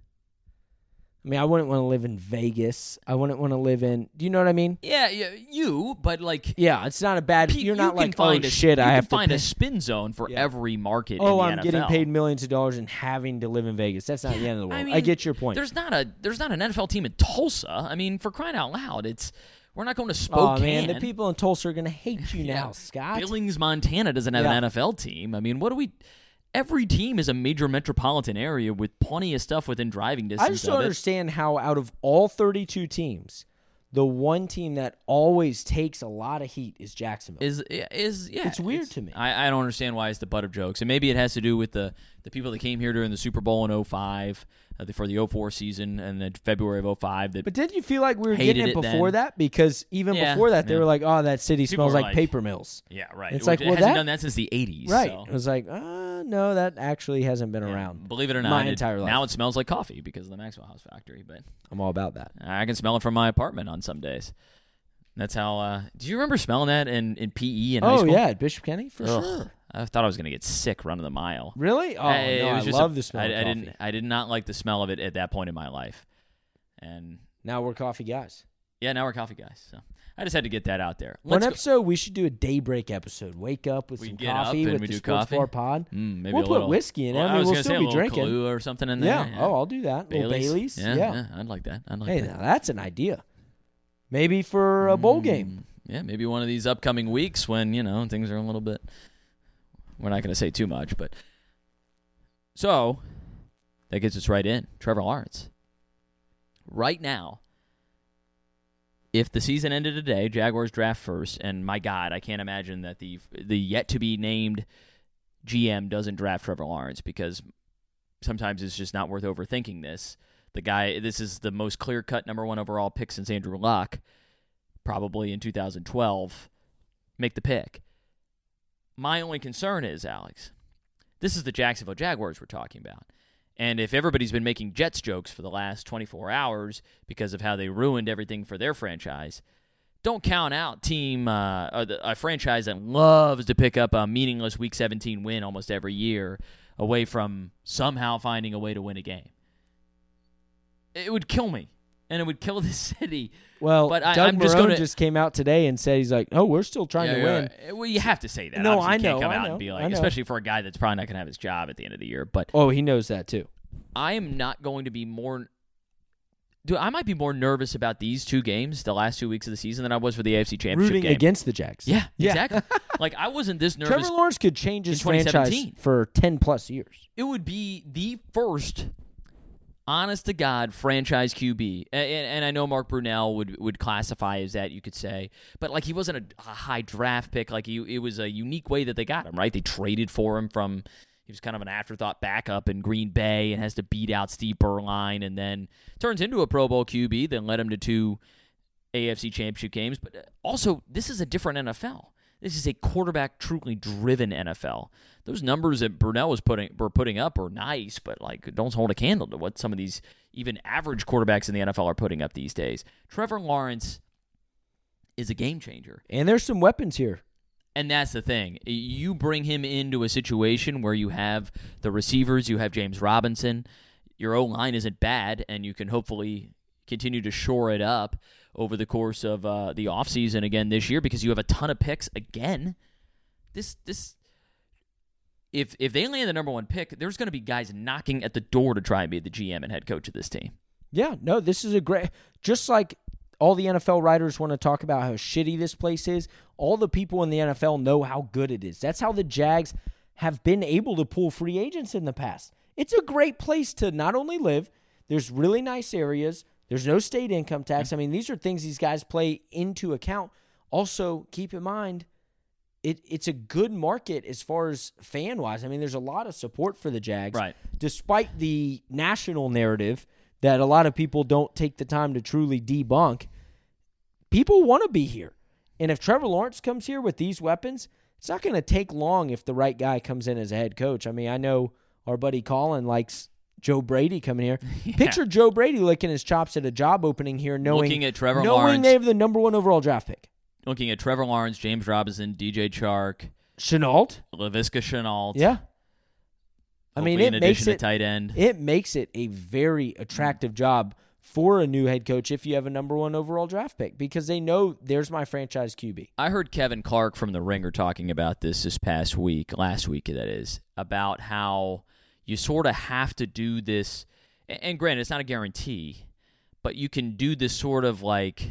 I mean, I wouldn't want to live in Vegas. I wouldn't want to live in. Do you know what I mean? Yeah, yeah, you, but like, Yeah, it's not a bad. pe- You're you not can like, find oh a, shit, you I can have to find pay. a spin zone for Yeah. every market. Oh, in the I'm N F L. getting paid millions of dollars and having to live in Vegas. That's not the end of the world. I, I, mean, get your point. There's not a there's not an N F L team in Tulsa. I mean, for crying out loud, it's we're not going to Oh Spokane. man, the people in Tulsa are gonna hate you Yeah. now, Scott. Billings, Montana doesn't have Yeah. an N F L team. I mean, what do we? Every team is a major metropolitan area with plenty of stuff within driving distance. I just don't of it. understand how out of all thirty-two teams, the one team that always takes a lot of heat is Jacksonville. Is is yeah? It's weird to me. I, I don't understand why it's the butt of jokes, and maybe it has to do with the the people that came here during the Super Bowl in oh five uh, for the oh four season and then February of oh five. That But didn't you feel like we were Hated getting it it before then. that? Because even Yeah, before that, they yeah. were like, "Oh, that city People smells were like, like- paper mills." yeah, right. It's Which like, it well, hasn't that- done that since the eighties, Right? so. It was like, uh, no, that actually hasn't been Yeah. around. Believe it or not, my it- entire life. now it smells like coffee because of the Maxwell House factory. But I'm all about that. I can smell it from my apartment on some days. That's how. Uh, do you remember smelling that in, in P E in high Oh school? yeah, at Bishop Kenny for Ugh. sure. I thought I was going to get sick running the mile. Really? Oh I, no, it was I just love a- the smell I, of I coffee. didn't. I did not like the smell of it at that point in my life. And Now we're coffee guys. yeah, now we're coffee guys. So I just had to get that out there. One Let's go- episode, we should do a daybreak episode. Wake up with We some get up coffee and with we the do Sports coffee? Bar Pod. Mm, maybe We'll a put little, whiskey in it. Well, I mean, was we'll gonna still say be a little drinking. Kahlua or something in Yeah. there. Oh, I'll do that. Little Baileys. Yeah, Yeah. yeah, I'd like that. I'd like Hey, that. now that's an idea. Maybe for a bowl game. Mm, Yeah, maybe one of these upcoming weeks when, you know, things are a little bit. We're not going to say too much, but. So, that gets us right in. Trevor Lawrence. Right now, if the season ended today, Jaguars draft first, and my God, I can't imagine that the the yet to be named G M doesn't draft Trevor Lawrence, because sometimes it's just not worth overthinking this. The guy, this is the most clear-cut number one overall pick since Andrew Luck, probably in two thousand twelve. Make the pick. My only concern is, Alex, this is the Jacksonville Jaguars we're talking about. And if everybody's been making Jets jokes for the last twenty-four hours because of how they ruined everything for their franchise, don't count out team uh, or the, a franchise that loves to pick up a meaningless Week seventeen win almost every year away from somehow finding a way to win a game. It would kill me, and it would kill this city. Well, but I, Doug I'm Marone just, gonna, just came out today and said he's like, "Oh, we're still trying yeah, to yeah, win." Yeah. Well, you have to say that. No, Obviously, I you know. can't come I out know, and be I like, know. especially for a guy that's probably not going to have his job at the end of the year. But oh, he knows that too. I am not going to be more. Dude, I might be more nervous about these two games, the last two weeks of the season, than I was for the A F C Championship Rooting game. against the Jags. Yeah, Yeah. exactly. Like, I wasn't this nervous. Trevor Lawrence could change his in twenty franchise seventeen. for ten plus years. It would be the first honest-to-God franchise Q B. And, and I know Mark Brunell would, would classify as that, you could say. But, like, he wasn't a, a high draft pick. Like, he, it was a unique way that they got him, right? They traded for him from – he was kind of an afterthought backup in Green Bay and has to beat out Steve Berline, and then turns into a Pro Bowl Q B, then led him to two A F C Championship games. But also, this is a different N F L. This is a quarterback truly driven N F L. Those numbers that Brunell was putting were putting up are nice, but like don't hold a candle to what some of these even average quarterbacks in the N F L are putting up these days. Trevor Lawrence is a game changer. And there's some weapons here. And that's the thing. You bring him into a situation where you have the receivers, you have James Robinson, your O-line isn't bad, and you can hopefully continue to shore it up over the course of uh, the offseason again this year, because you have a ton of picks again. This this if if they land the number one pick, there's going to be guys knocking at the door to try and be the G M and head coach of this team. Yeah, no, this is a great – just like all the N F L writers want to talk about how shitty this place is, all the people in the N F L know how good it is. That's how the Jags have been able to pull free agents in the past. It's a great place to not only live, there's really nice areas, there's no state income tax. I mean, these are things these guys play into account. Also, keep in mind, it, it's a good market as far as fan-wise. I mean, there's a lot of support for the Jags. Right. Despite the national narrative that a lot of people don't take the time to truly debunk, people want to be here. And if Trevor Lawrence comes here with these weapons, it's not going to take long if the right guy comes in as a head coach. I mean, I know our buddy Colin likes Joe Brady coming here. Yeah. Picture Joe Brady licking his chops at a job opening here, knowing, Looking at Trevor knowing Lawrence, they have the number one overall draft pick. Looking at Trevor Lawrence, James Robinson, D J Chark, Chenault. Laviska Chenault. Yeah. I mean, Hopefully it in makes addition it to tight end. It makes it a very attractive job for a new head coach if you have a number one overall draft pick, because they know there's my franchise Q B. I heard Kevin Clark from The Ringer talking about this this past week, last week that is, about how you sort of have to do this, and granted, it's not a guarantee, but you can do this sort of like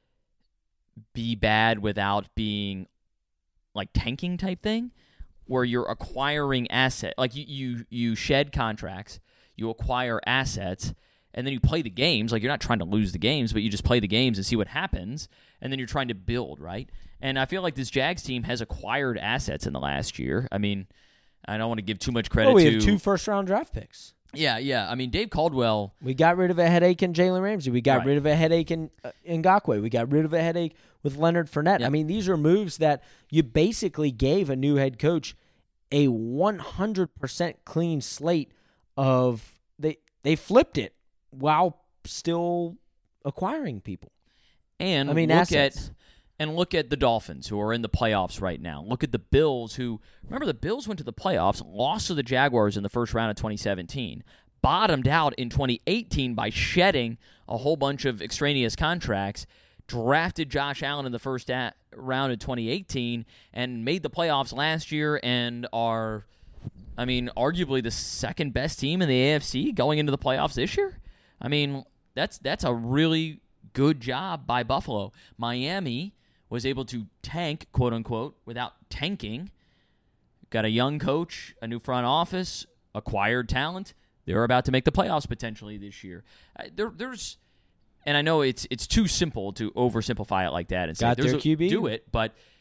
be bad without being like tanking type thing, where you're acquiring asset, like you, you you shed contracts, you acquire assets, and then you play the games. Like, you're not trying to lose the games, but you just play the games and see what happens, and then you're trying to build, right? And I feel like this Jags team has acquired assets in the last year. I mean, I don't want to give too much credit Oh, we to... have two first-round draft picks. Yeah, yeah. I mean, Dave Caldwell... We got rid of a headache in Jalen Ramsey. We got Right. rid of a headache in uh, Ngakoue. We got rid of a headache with Leonard Fournette. Yep. I mean, these are moves that you basically gave a new head coach a one hundred percent clean slate of... They, they flipped it while still acquiring people. And I mean, look assets. at and look at the Dolphins, who are in the playoffs right now. Look at the Bills, who remember the Bills went to the playoffs, lost to the Jaguars in the first round of twenty seventeen, bottomed out in twenty eighteen by shedding a whole bunch of extraneous contracts, drafted Josh Allen in the first a- round of twenty eighteen, and made the playoffs last year, and are, I mean, arguably the second best team in the A F C going into the playoffs this year. I mean, that's that's a really good job by Buffalo. Miami was able to tank, quote unquote, without tanking. Got a young coach, a new front office, acquired talent. They're about to make the playoffs potentially this year. Uh, there, there's, and I know it's it's too simple to oversimplify it like that and say Got there's their a, Q B? do it, but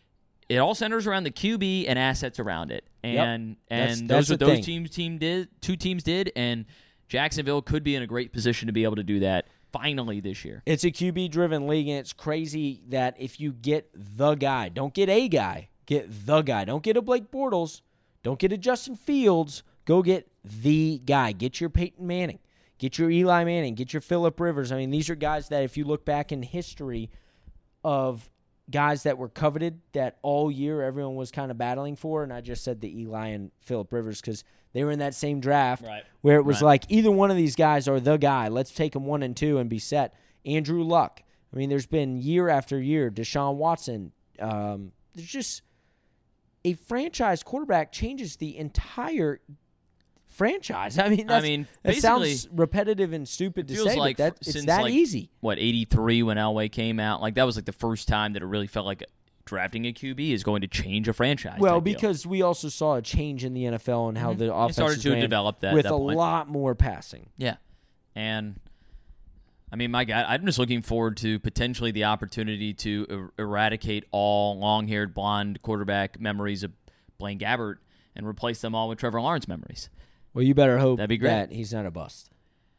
it all centers around the Q B and assets around it. And Yep. and That's- those that's what the those thing. teams team did two teams did, and Jacksonville could be in a great position to be able to do that finally this year. It's a Q B-driven league, and it's crazy that if you get the guy, don't get a guy, get the guy. Don't get a Blake Bortles. Don't get a Justin Fields. Go get the guy. Get your Peyton Manning. Get your Eli Manning. Get your Phillip Rivers. I mean, these are guys that if you look back in history of guys that were coveted that all year everyone was kind of battling for, and I just said the Eli and Phillip Rivers because they were in that same draft Right. where it was Right. like either one of these guys are the guy. Let's take them one and two and be set. Andrew Luck. I mean, there's been year after year. Deshaun Watson. Um, there's just a franchise quarterback changes the entire franchise. I mean, that's, I mean, it basically, sounds repetitive and stupid it to feels say, like but that, f- it's since that like, easy. What, eighty-three when Elway came out? Like, that was like the first time that it really felt like drafting a Q B is going to change a franchise. Well, type deal. because we also saw a change in the N F L and how Mhm. the They offense started to develop that- with that a point. lot more passing. Yeah. And, I mean, my God, I'm just looking forward to potentially the opportunity to er- eradicate all long-haired blonde quarterback memories of Blaine Gabbert and replace them all with Trevor Lawrence memories. Well, you better hope That'd be great. that he's not a bust.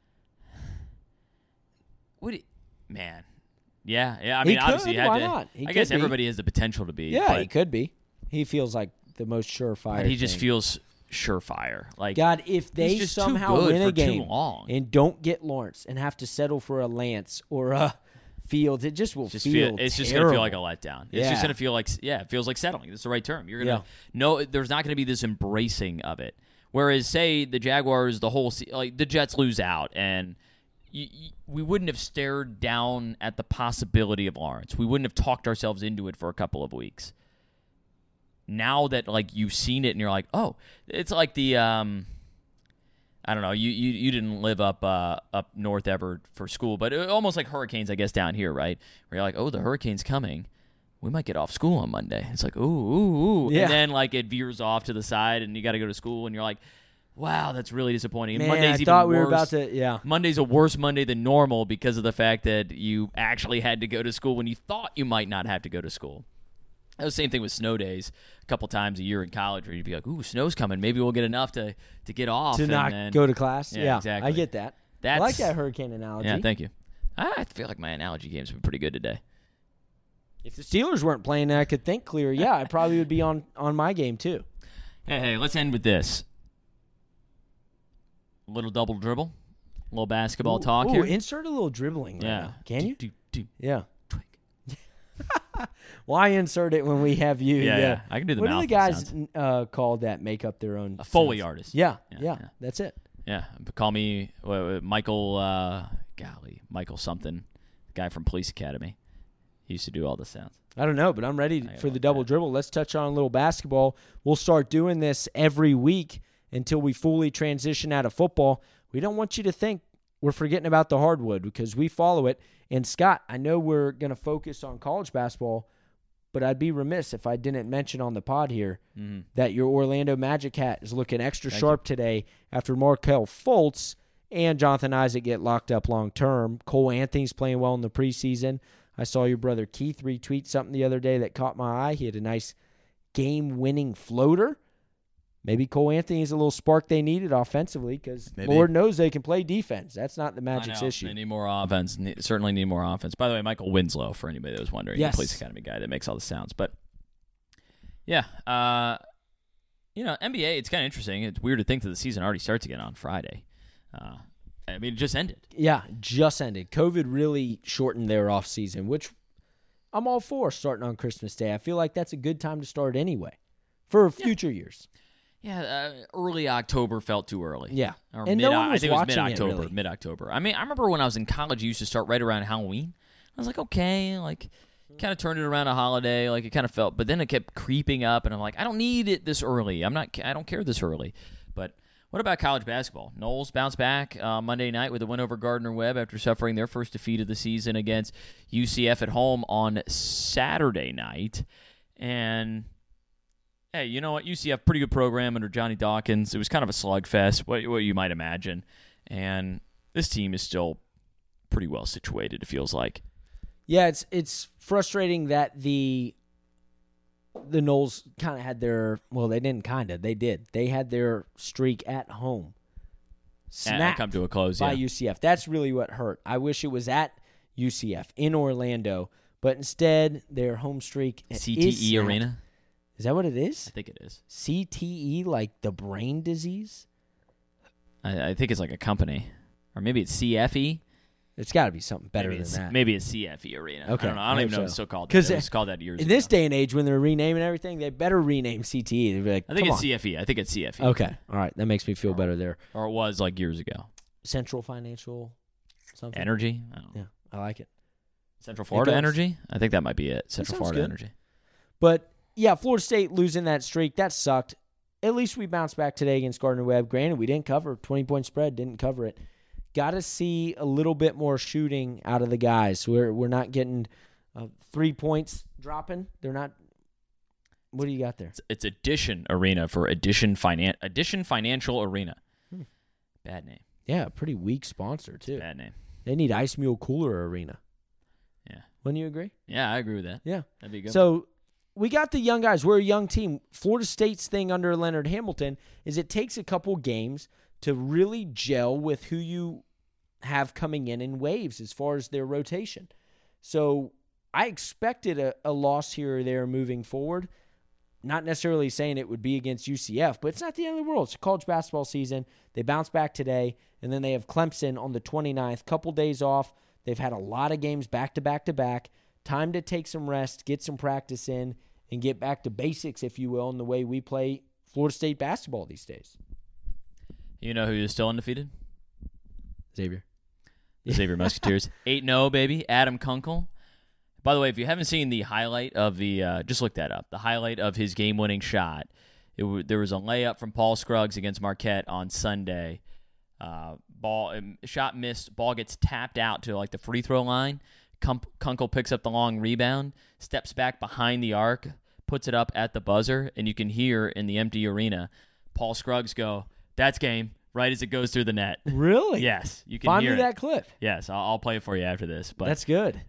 What? Do you- man. Yeah, yeah. I He mean, obviously, could, you had why to. not? He I could guess be. everybody has the potential to be. Yeah, but, he could be. He feels like the most surefire. but he just thing. feels surefire. Like God, if they he's just too somehow good win for a too game long. and don't get Lawrence and have to settle for a Lance or a Fields, it just will just feel. feel, it's just terrible. gonna feel like a letdown. It's Yeah. just gonna feel like yeah, it feels like settling. That's the right term. You're gonna Yeah. no, there's not gonna be this embracing of it. Whereas, say the Jaguars, the whole se- like the Jets lose out, and you, you, we wouldn't have stared down at the possibility of Lawrence. We wouldn't have talked ourselves into it for a couple of weeks. Now that like you've seen it and you're like, oh, it's like the um. I don't know. You, you you didn't live up uh, up north ever for school, but it, almost like hurricanes, I guess, down here, right? Where you're like, oh, the hurricane's coming. We might get off school on Monday. It's like, ooh, ooh, ooh. Yeah. And then, like, it veers off to the side, and you got to go to school, and you're like, wow, that's really disappointing. Man, Monday's I even thought we worse. were about to. Yeah, Monday's a worse Monday than normal because of the fact that you actually had to go to school when you thought you might not have to go to school. That was the same thing with snow days a couple times a year in college where you'd be like, ooh, snow's coming. Maybe we'll get enough to, to get off. to and not then, go to class. Yeah, Yeah, exactly. I get that. That's, I like that hurricane analogy. Yeah, thank you. I feel like my analogy games have been pretty good today. If the Steelers weren't playing and I could think clear, yeah, I probably would be on, on my game too. Hey, hey, let's end with this. A little double dribble. A little basketball Ooh, talk ooh, here. insert a little dribbling. Right yeah. now. Can you? Do, do, do, Yeah. twink. Why insert it when we have you? Yeah, Yeah, yeah. I can do the What are mouth the guys sounds. uh, called that make up their own? A Foley sounds? artist. Yeah, Yeah, yeah, yeah. that's it. Yeah. Call me uh, Michael, uh, golly, Michael something, guy from Police Academy. He used to do all the sounds. I don't know, but I'm ready I for like the double that. dribble. Let's touch on a little basketball. We'll start doing this every week until we fully transition out of football. We don't want you to think we're forgetting about the hardwood because we follow it. And Scott, I know we're going to focus on college basketball, but I'd be remiss if I didn't mention on the pod here Mm-hmm. that your Orlando Magic hat is looking extra Thank sharp today after Markelle Fultz and Jonathan Isaac get locked up long term. Cole Anthony's playing well in the preseason. I saw your brother Keith retweet something the other day that caught my eye. He had a nice game-winning floater. Maybe Cole Anthony's a little spark they needed offensively because Maybe. Lord knows they can play defense. That's not the I Magic's know. issue. They need more offense. Ne- certainly need more offense. By the way, Michael Winslow, for anybody that was wondering, Yes. the Police Academy guy that makes all the sounds. But, yeah, uh, you know, N B A, it's kind of interesting. It's weird to think that the season already starts again on Friday. Uh, I mean, it just ended. Yeah, just ended. COVID really shortened their off season, which I'm all for starting on Christmas Day. I feel like that's a good time to start anyway for future years. Yeah, uh, early October felt too early. Yeah. Or And mid, no one I was think it was watching it, mid-October. really. Mid-October. I mean, I remember when I was in college, you used to start right around Halloween. I was like, okay, like, kind of turned it around a holiday, like it kind of felt, but then it kept creeping up, and I'm like, I don't need it this early. I'm not, I don't care this early. But what about college basketball? Knowles bounced back uh, Monday night with a win over Gardner-Webb after suffering their first defeat of the season against U C F at home on Saturday night, and hey, you know what? U C F, pretty good program under Johnny Dawkins. It was kind of a slugfest, what, what you might imagine. And this team is still pretty well situated, it feels like. Yeah, it's it's frustrating that the the Noles kind of had their, well, they didn't kind of, they did. They had their streak at home And snapped come to a close, by yeah. U C F. That's really what hurt. I wish it was at U C F in Orlando, but instead their home streak C T E is snapped. Arena? Is that what it is? I think it is. C T E, like the brain disease? I, I think it's like a company. Or maybe it's C F E. It's got to be something better maybe than it's, that. Maybe it's C F E Arena. Okay, I don't know. I don't I even hope know if it's so. still called that. 'Cause It was called that years In ago. this day and age, when they're renaming everything, they better rename C T E. They'd be like, I think come it's on. C F E. I think it's C F E. Okay, all right. That makes me feel better there. Or it was like years ago. Central Financial something. Energy? I don't know. Yeah, I like it. Central Florida goes. Energy? I think that might be it. Central sounds Florida good. Energy. But, yeah, Florida State losing that streak, that sucked. At least we bounced back today against Gardner-Webb. Granted, we didn't cover. twenty-point spread, didn't cover it. Got to see a little bit more shooting out of the guys. We're we're not getting uh, three points dropping. They're not. What do you got there? It's, it's Addition Arena for Addition Finan- Addition Financial Arena. Hmm. Bad name. Yeah, pretty weak sponsor, too. Bad name. They need Ice Mule Cooler Arena. Yeah. Wouldn't you agree? Yeah, I agree with that. Yeah. That'd be good. So we got the young guys. We're a young team. Florida State's thing under Leonard Hamilton is it takes a couple games to really gel with who you have coming in in waves as far as their rotation. So I expected a, a loss here or there moving forward. Not necessarily saying it would be against U C F, but it's not the end of the world. It's a college basketball season. They bounce back today, and then they have Clemson on the twenty-ninth. Couple days off. They've had a lot of games back to back to back. Time to take some rest, get some practice in, and get back to basics, if you will, in the way we play Florida State basketball these days. You know who is still undefeated? Xavier. The Xavier Musketeers. eight and oh, baby. Adam Kunkel. By the way, if you haven't seen the highlight of the, uh, just look that up, the highlight of his game-winning shot, it w- there was a layup from Paul Scruggs against Marquette on Sunday. Uh, ball um, shot missed. Ball gets tapped out to like the free throw line. Kump- Kunkel picks up the long rebound, steps back behind the arc, puts it up at the buzzer, and you can hear in the empty arena Paul Scruggs go, "That's game," right as it goes through the net. Really? Yes, you can Find hear me it. that clip. Yes, I'll, I'll play it for you after this. But That's good.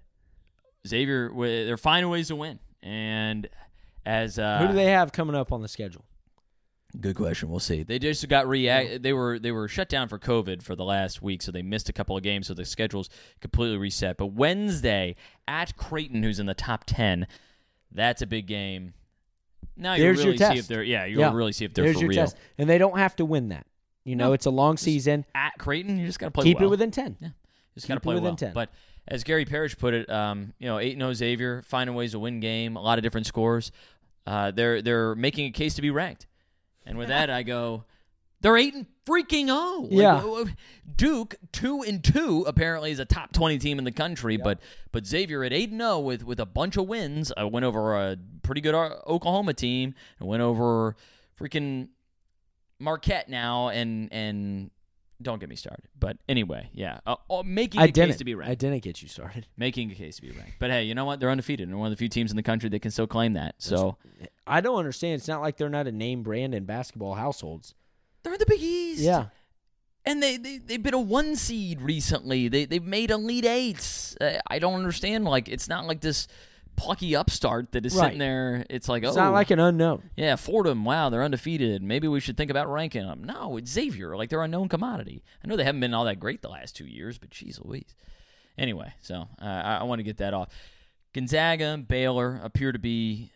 Xavier, w- they're finding ways to win, and as uh, Who do they have coming up on the schedule? Good question. We'll see. They just got react. They were they were shut down for COVID for the last week, so they missed a couple of games. So the schedule's completely reset. But Wednesday at Creighton, who's in the top ten, that's a big game. Now you There's your really see test. if they're yeah. You Yeah. really see if they're There's for your real. test. And they don't have to win that. You know, No. it's a long season. At Creighton, you just got to play. Keep well. it within ten. Yeah, just Keep got to it play within well. ten. But as Gary Parrish put it, um, you know, eight and oh Xavier finding ways to win game. A lot of different scores. Uh, they're they're making a case to be ranked. And with that, I go, they're eight and freaking oh. Like, Yeah. uh, Duke two and two apparently is a top twenty team in the country, Yeah. but but Xavier at eight and zero with with a bunch of wins. I went over a pretty good uh, Oklahoma team and went over freaking Marquette now, and and don't get me started. But anyway, yeah, uh, uh, making I a didn't. case to be ranked. I didn't get you started. Making a case to be ranked. But hey, you know what? They're undefeated, and they're one of the few teams in the country that can still claim that. So I don't understand. It's not like they're not a name brand in basketball households. they're in the Big East. Yeah. And they, they, they've been a one seed recently. They, they've made Elite Eights. Uh, I don't understand. Like, it's not like this plucky upstart that is Right. sitting there. It's like, It's oh. not like an unknown. Yeah, Fordham, wow, they're undefeated. Maybe we should think about ranking them. No, it's Xavier. Like, they're a known commodity. I know they haven't been all that great the last two years, but geez Louise. Anyway, so uh, I, I want to get that off. Gonzaga, Baylor appear to be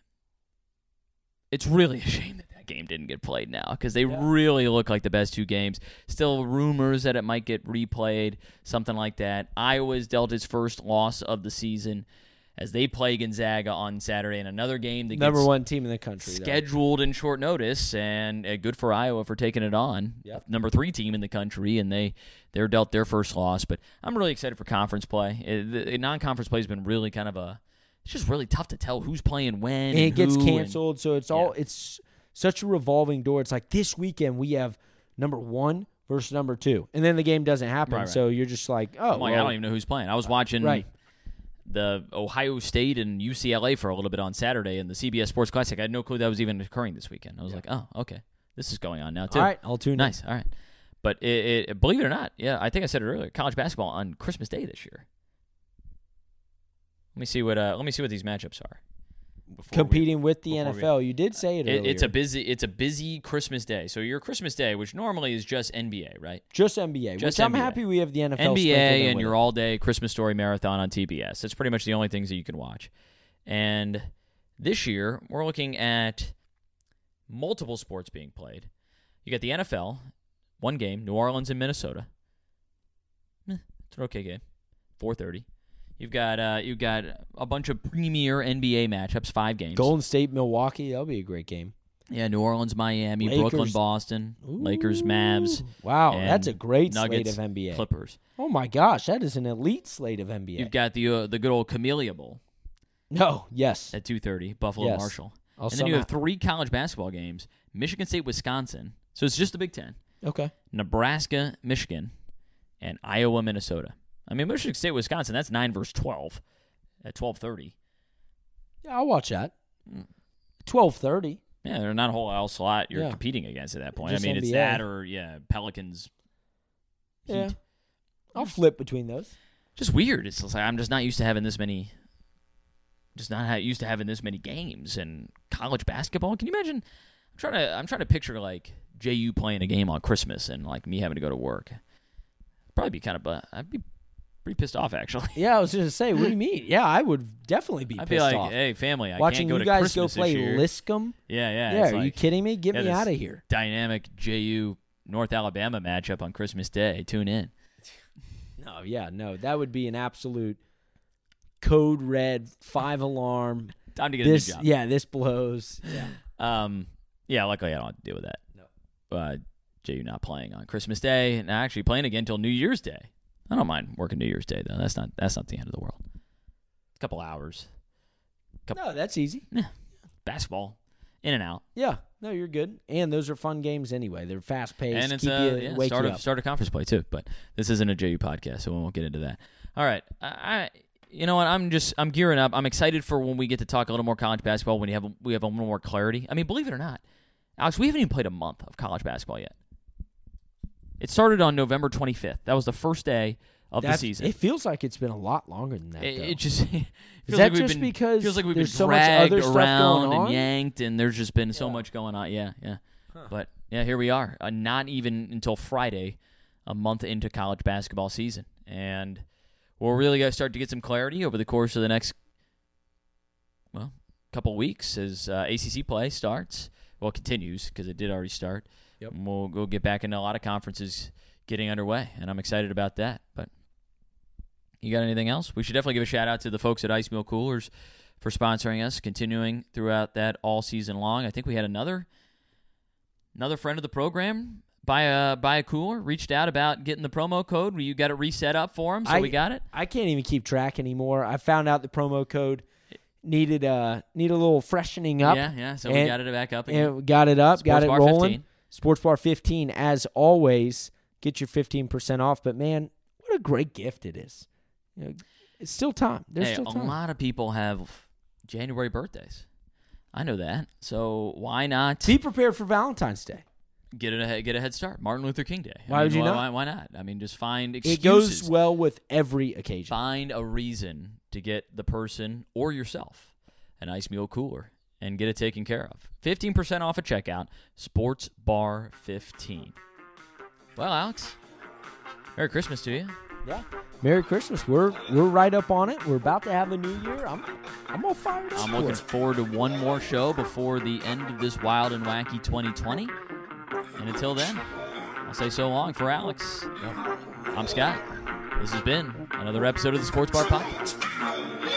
– it's really a shame that that game didn't get played now because they Yeah. really look like the best two games. Still rumors that it might get replayed, something like that. Iowa's dealt its first loss of the season as they play Gonzaga on Saturday in another game that Number gets one team in the country. though. scheduled in short notice, and uh, good for Iowa for taking it on. Yep. Number three team in the country, and they, they're dealt their first loss. But I'm really excited for conference play. Uh, the, the non-conference play has been really kind of a – it's just really tough to tell who's playing when And it gets who, and- canceled, so it's all it's such a revolving door. It's like this weekend we have number one versus number two, and then the game doesn't happen. Right, right. So you're just like, oh, I'm like, I well, don't even know who's playing. I was watching right. the Ohio State and U C L A for a little bit on Saturday in the C B S Sports Classic. I had no clue that was even occurring this weekend. I was Yeah. like, oh, okay. This is going on now, too. All right, I'll tune in. Nice. All right. But it, it, believe it or not, yeah, I think I said it earlier, college basketball on Christmas Day this year. Let me see what uh, let me see what these matchups are. competing we, with the N F L. we, you did say it, it earlier. It's a busy it's a busy Christmas day. So your Christmas day, which normally is just N B A, right? Just N B A, just which N B A. I'm happy we have the N F L N B A and with your it. all-day Christmas Story marathon on T B S. That's pretty much the only things that you can watch. And this year, we're looking at multiple sports being played. You got the N F L, one game, New Orleans and Minnesota. Eh, it's an okay game, four thirty. You've got uh, you've got a bunch of premier N B A matchups, five games. Golden State, Milwaukee, that'll be a great game. Yeah, New Orleans, Miami, Lakers. Brooklyn, Boston, Ooh. Lakers, Mavs. Wow, and that's a great Nuggets, slate of N B A. Clippers. Oh my gosh, that is an elite slate of N B A. You've got the uh, the good old Camellia Bowl No, yes. at two thirty, Buffalo, Yes. Marshall. I'll And then you have somehow- three college basketball games, Michigan State, Wisconsin. So it's just the Big Ten. Okay. Nebraska, Michigan, and Iowa, Minnesota. I mean, Michigan State, Wisconsin, that's nine versus twelve at twelve thirty. Yeah, I'll watch that. twelve thirty. Yeah, there's not a whole else lot you're Yeah. competing against at that point. Just I mean, N B A. it's that or, yeah, Pelicans. Heat. Yeah. I'll flip between those. Just weird. It's just like I'm just not used to having this many. Just not ha- used to having this many games and college basketball. Can you imagine? I'm trying to. I'm trying to picture like J U playing a game on Christmas and like me having to go to work. I'd probably be kind of. Uh, I'd be pretty pissed off actually. Yeah, I was going to say, what do you mean? Yeah, I would definitely be I'd pissed be like, off. hey, family, I Watching can't go you to guys Christmas go play this year. Liscum? Yeah, yeah. Yeah, it's are you like, kidding me? Get yeah, me this out of here. Dynamic J U North Alabama matchup on Christmas Day. Tune in. No, yeah, no. That would be an absolute code red, five alarm. Time to get This, a new job. yeah, this blows. Yeah. Um, yeah, luckily I don't have to deal with that. No. Uh, J U not playing on Christmas Day and actually playing again until New Year's Day. I don't mind working New Year's Day though. That's not that's not the end of the world. A couple hours. Couple, No, that's easy. basketball, in and out. Yeah. No, you're good. And those are fun games anyway. They're fast paced. And it's keep uh, you, yeah, wake start you of up. start of conference play too. But this isn't a J U podcast, so we won't get into that. All right, I, I you know what? I'm just I'm gearing up. I'm excited for when we get to talk a little more college basketball. When you have we have a little more clarity. I mean, believe it or not, Alex, we haven't even played a month of college basketball yet. It started on November twenty-fifth. That was the first day of That's- the season. It feels like it's been a lot longer than that. It, though. it just it feels Is like that we've just been, because feels like we've there's been so much dragged other stuff around going on? and yanked, and there's just been so Yeah. much going on. Yeah, yeah. Huh. But yeah, here we are. Uh, not even until Friday, a month into college basketball season, and we're really going to start to get some clarity over the course of the next, well, couple weeks as uh, A C C play starts. Well, it continues because it did already start. Yep. And we'll go get back into a lot of conferences getting underway, and I'm excited about that. But you got anything else? We should definitely give a shout out to the folks at Ice Mill Coolers for sponsoring us, continuing throughout that all season long. I think we had another another friend of the program buy a buy a cooler, reached out about getting the promo code. You got it reset up for him, so I- we got it. I can't even keep track anymore. I found out the promo code needed uh need a little freshening up. Yeah, yeah. So we And- got it back up again. And we got it up, got Sports it Bar rolling. fifteen. Sports Bar fifteen, as always, get your fifteen percent off. But man, what a great gift it is. You know, it's still time. There's Hey, still a time. lot of people have January birthdays. I know that. So why not Be prepared for Valentine's Day. get it a, get a head start? Martin Luther King Day. I Why mean, would you why, not? Why, why not? I mean, just find excuses. It goes well with every occasion. Find a reason to get the person or yourself an ice meal cooler and get it taken care of. fifteen percent off at checkout. Sports Bar fifteen. Well, Alex, Merry Christmas to you. Yeah. Merry Christmas. We're we're right up on it. We're about to have a new year. I'm I'm all fired up. I'm for looking it. forward to one more show before the end of this wild and wacky twenty twenty. And until then, I'll say so long for Alex. I'm Scott. This has been another episode of the Sports Bar Podcast.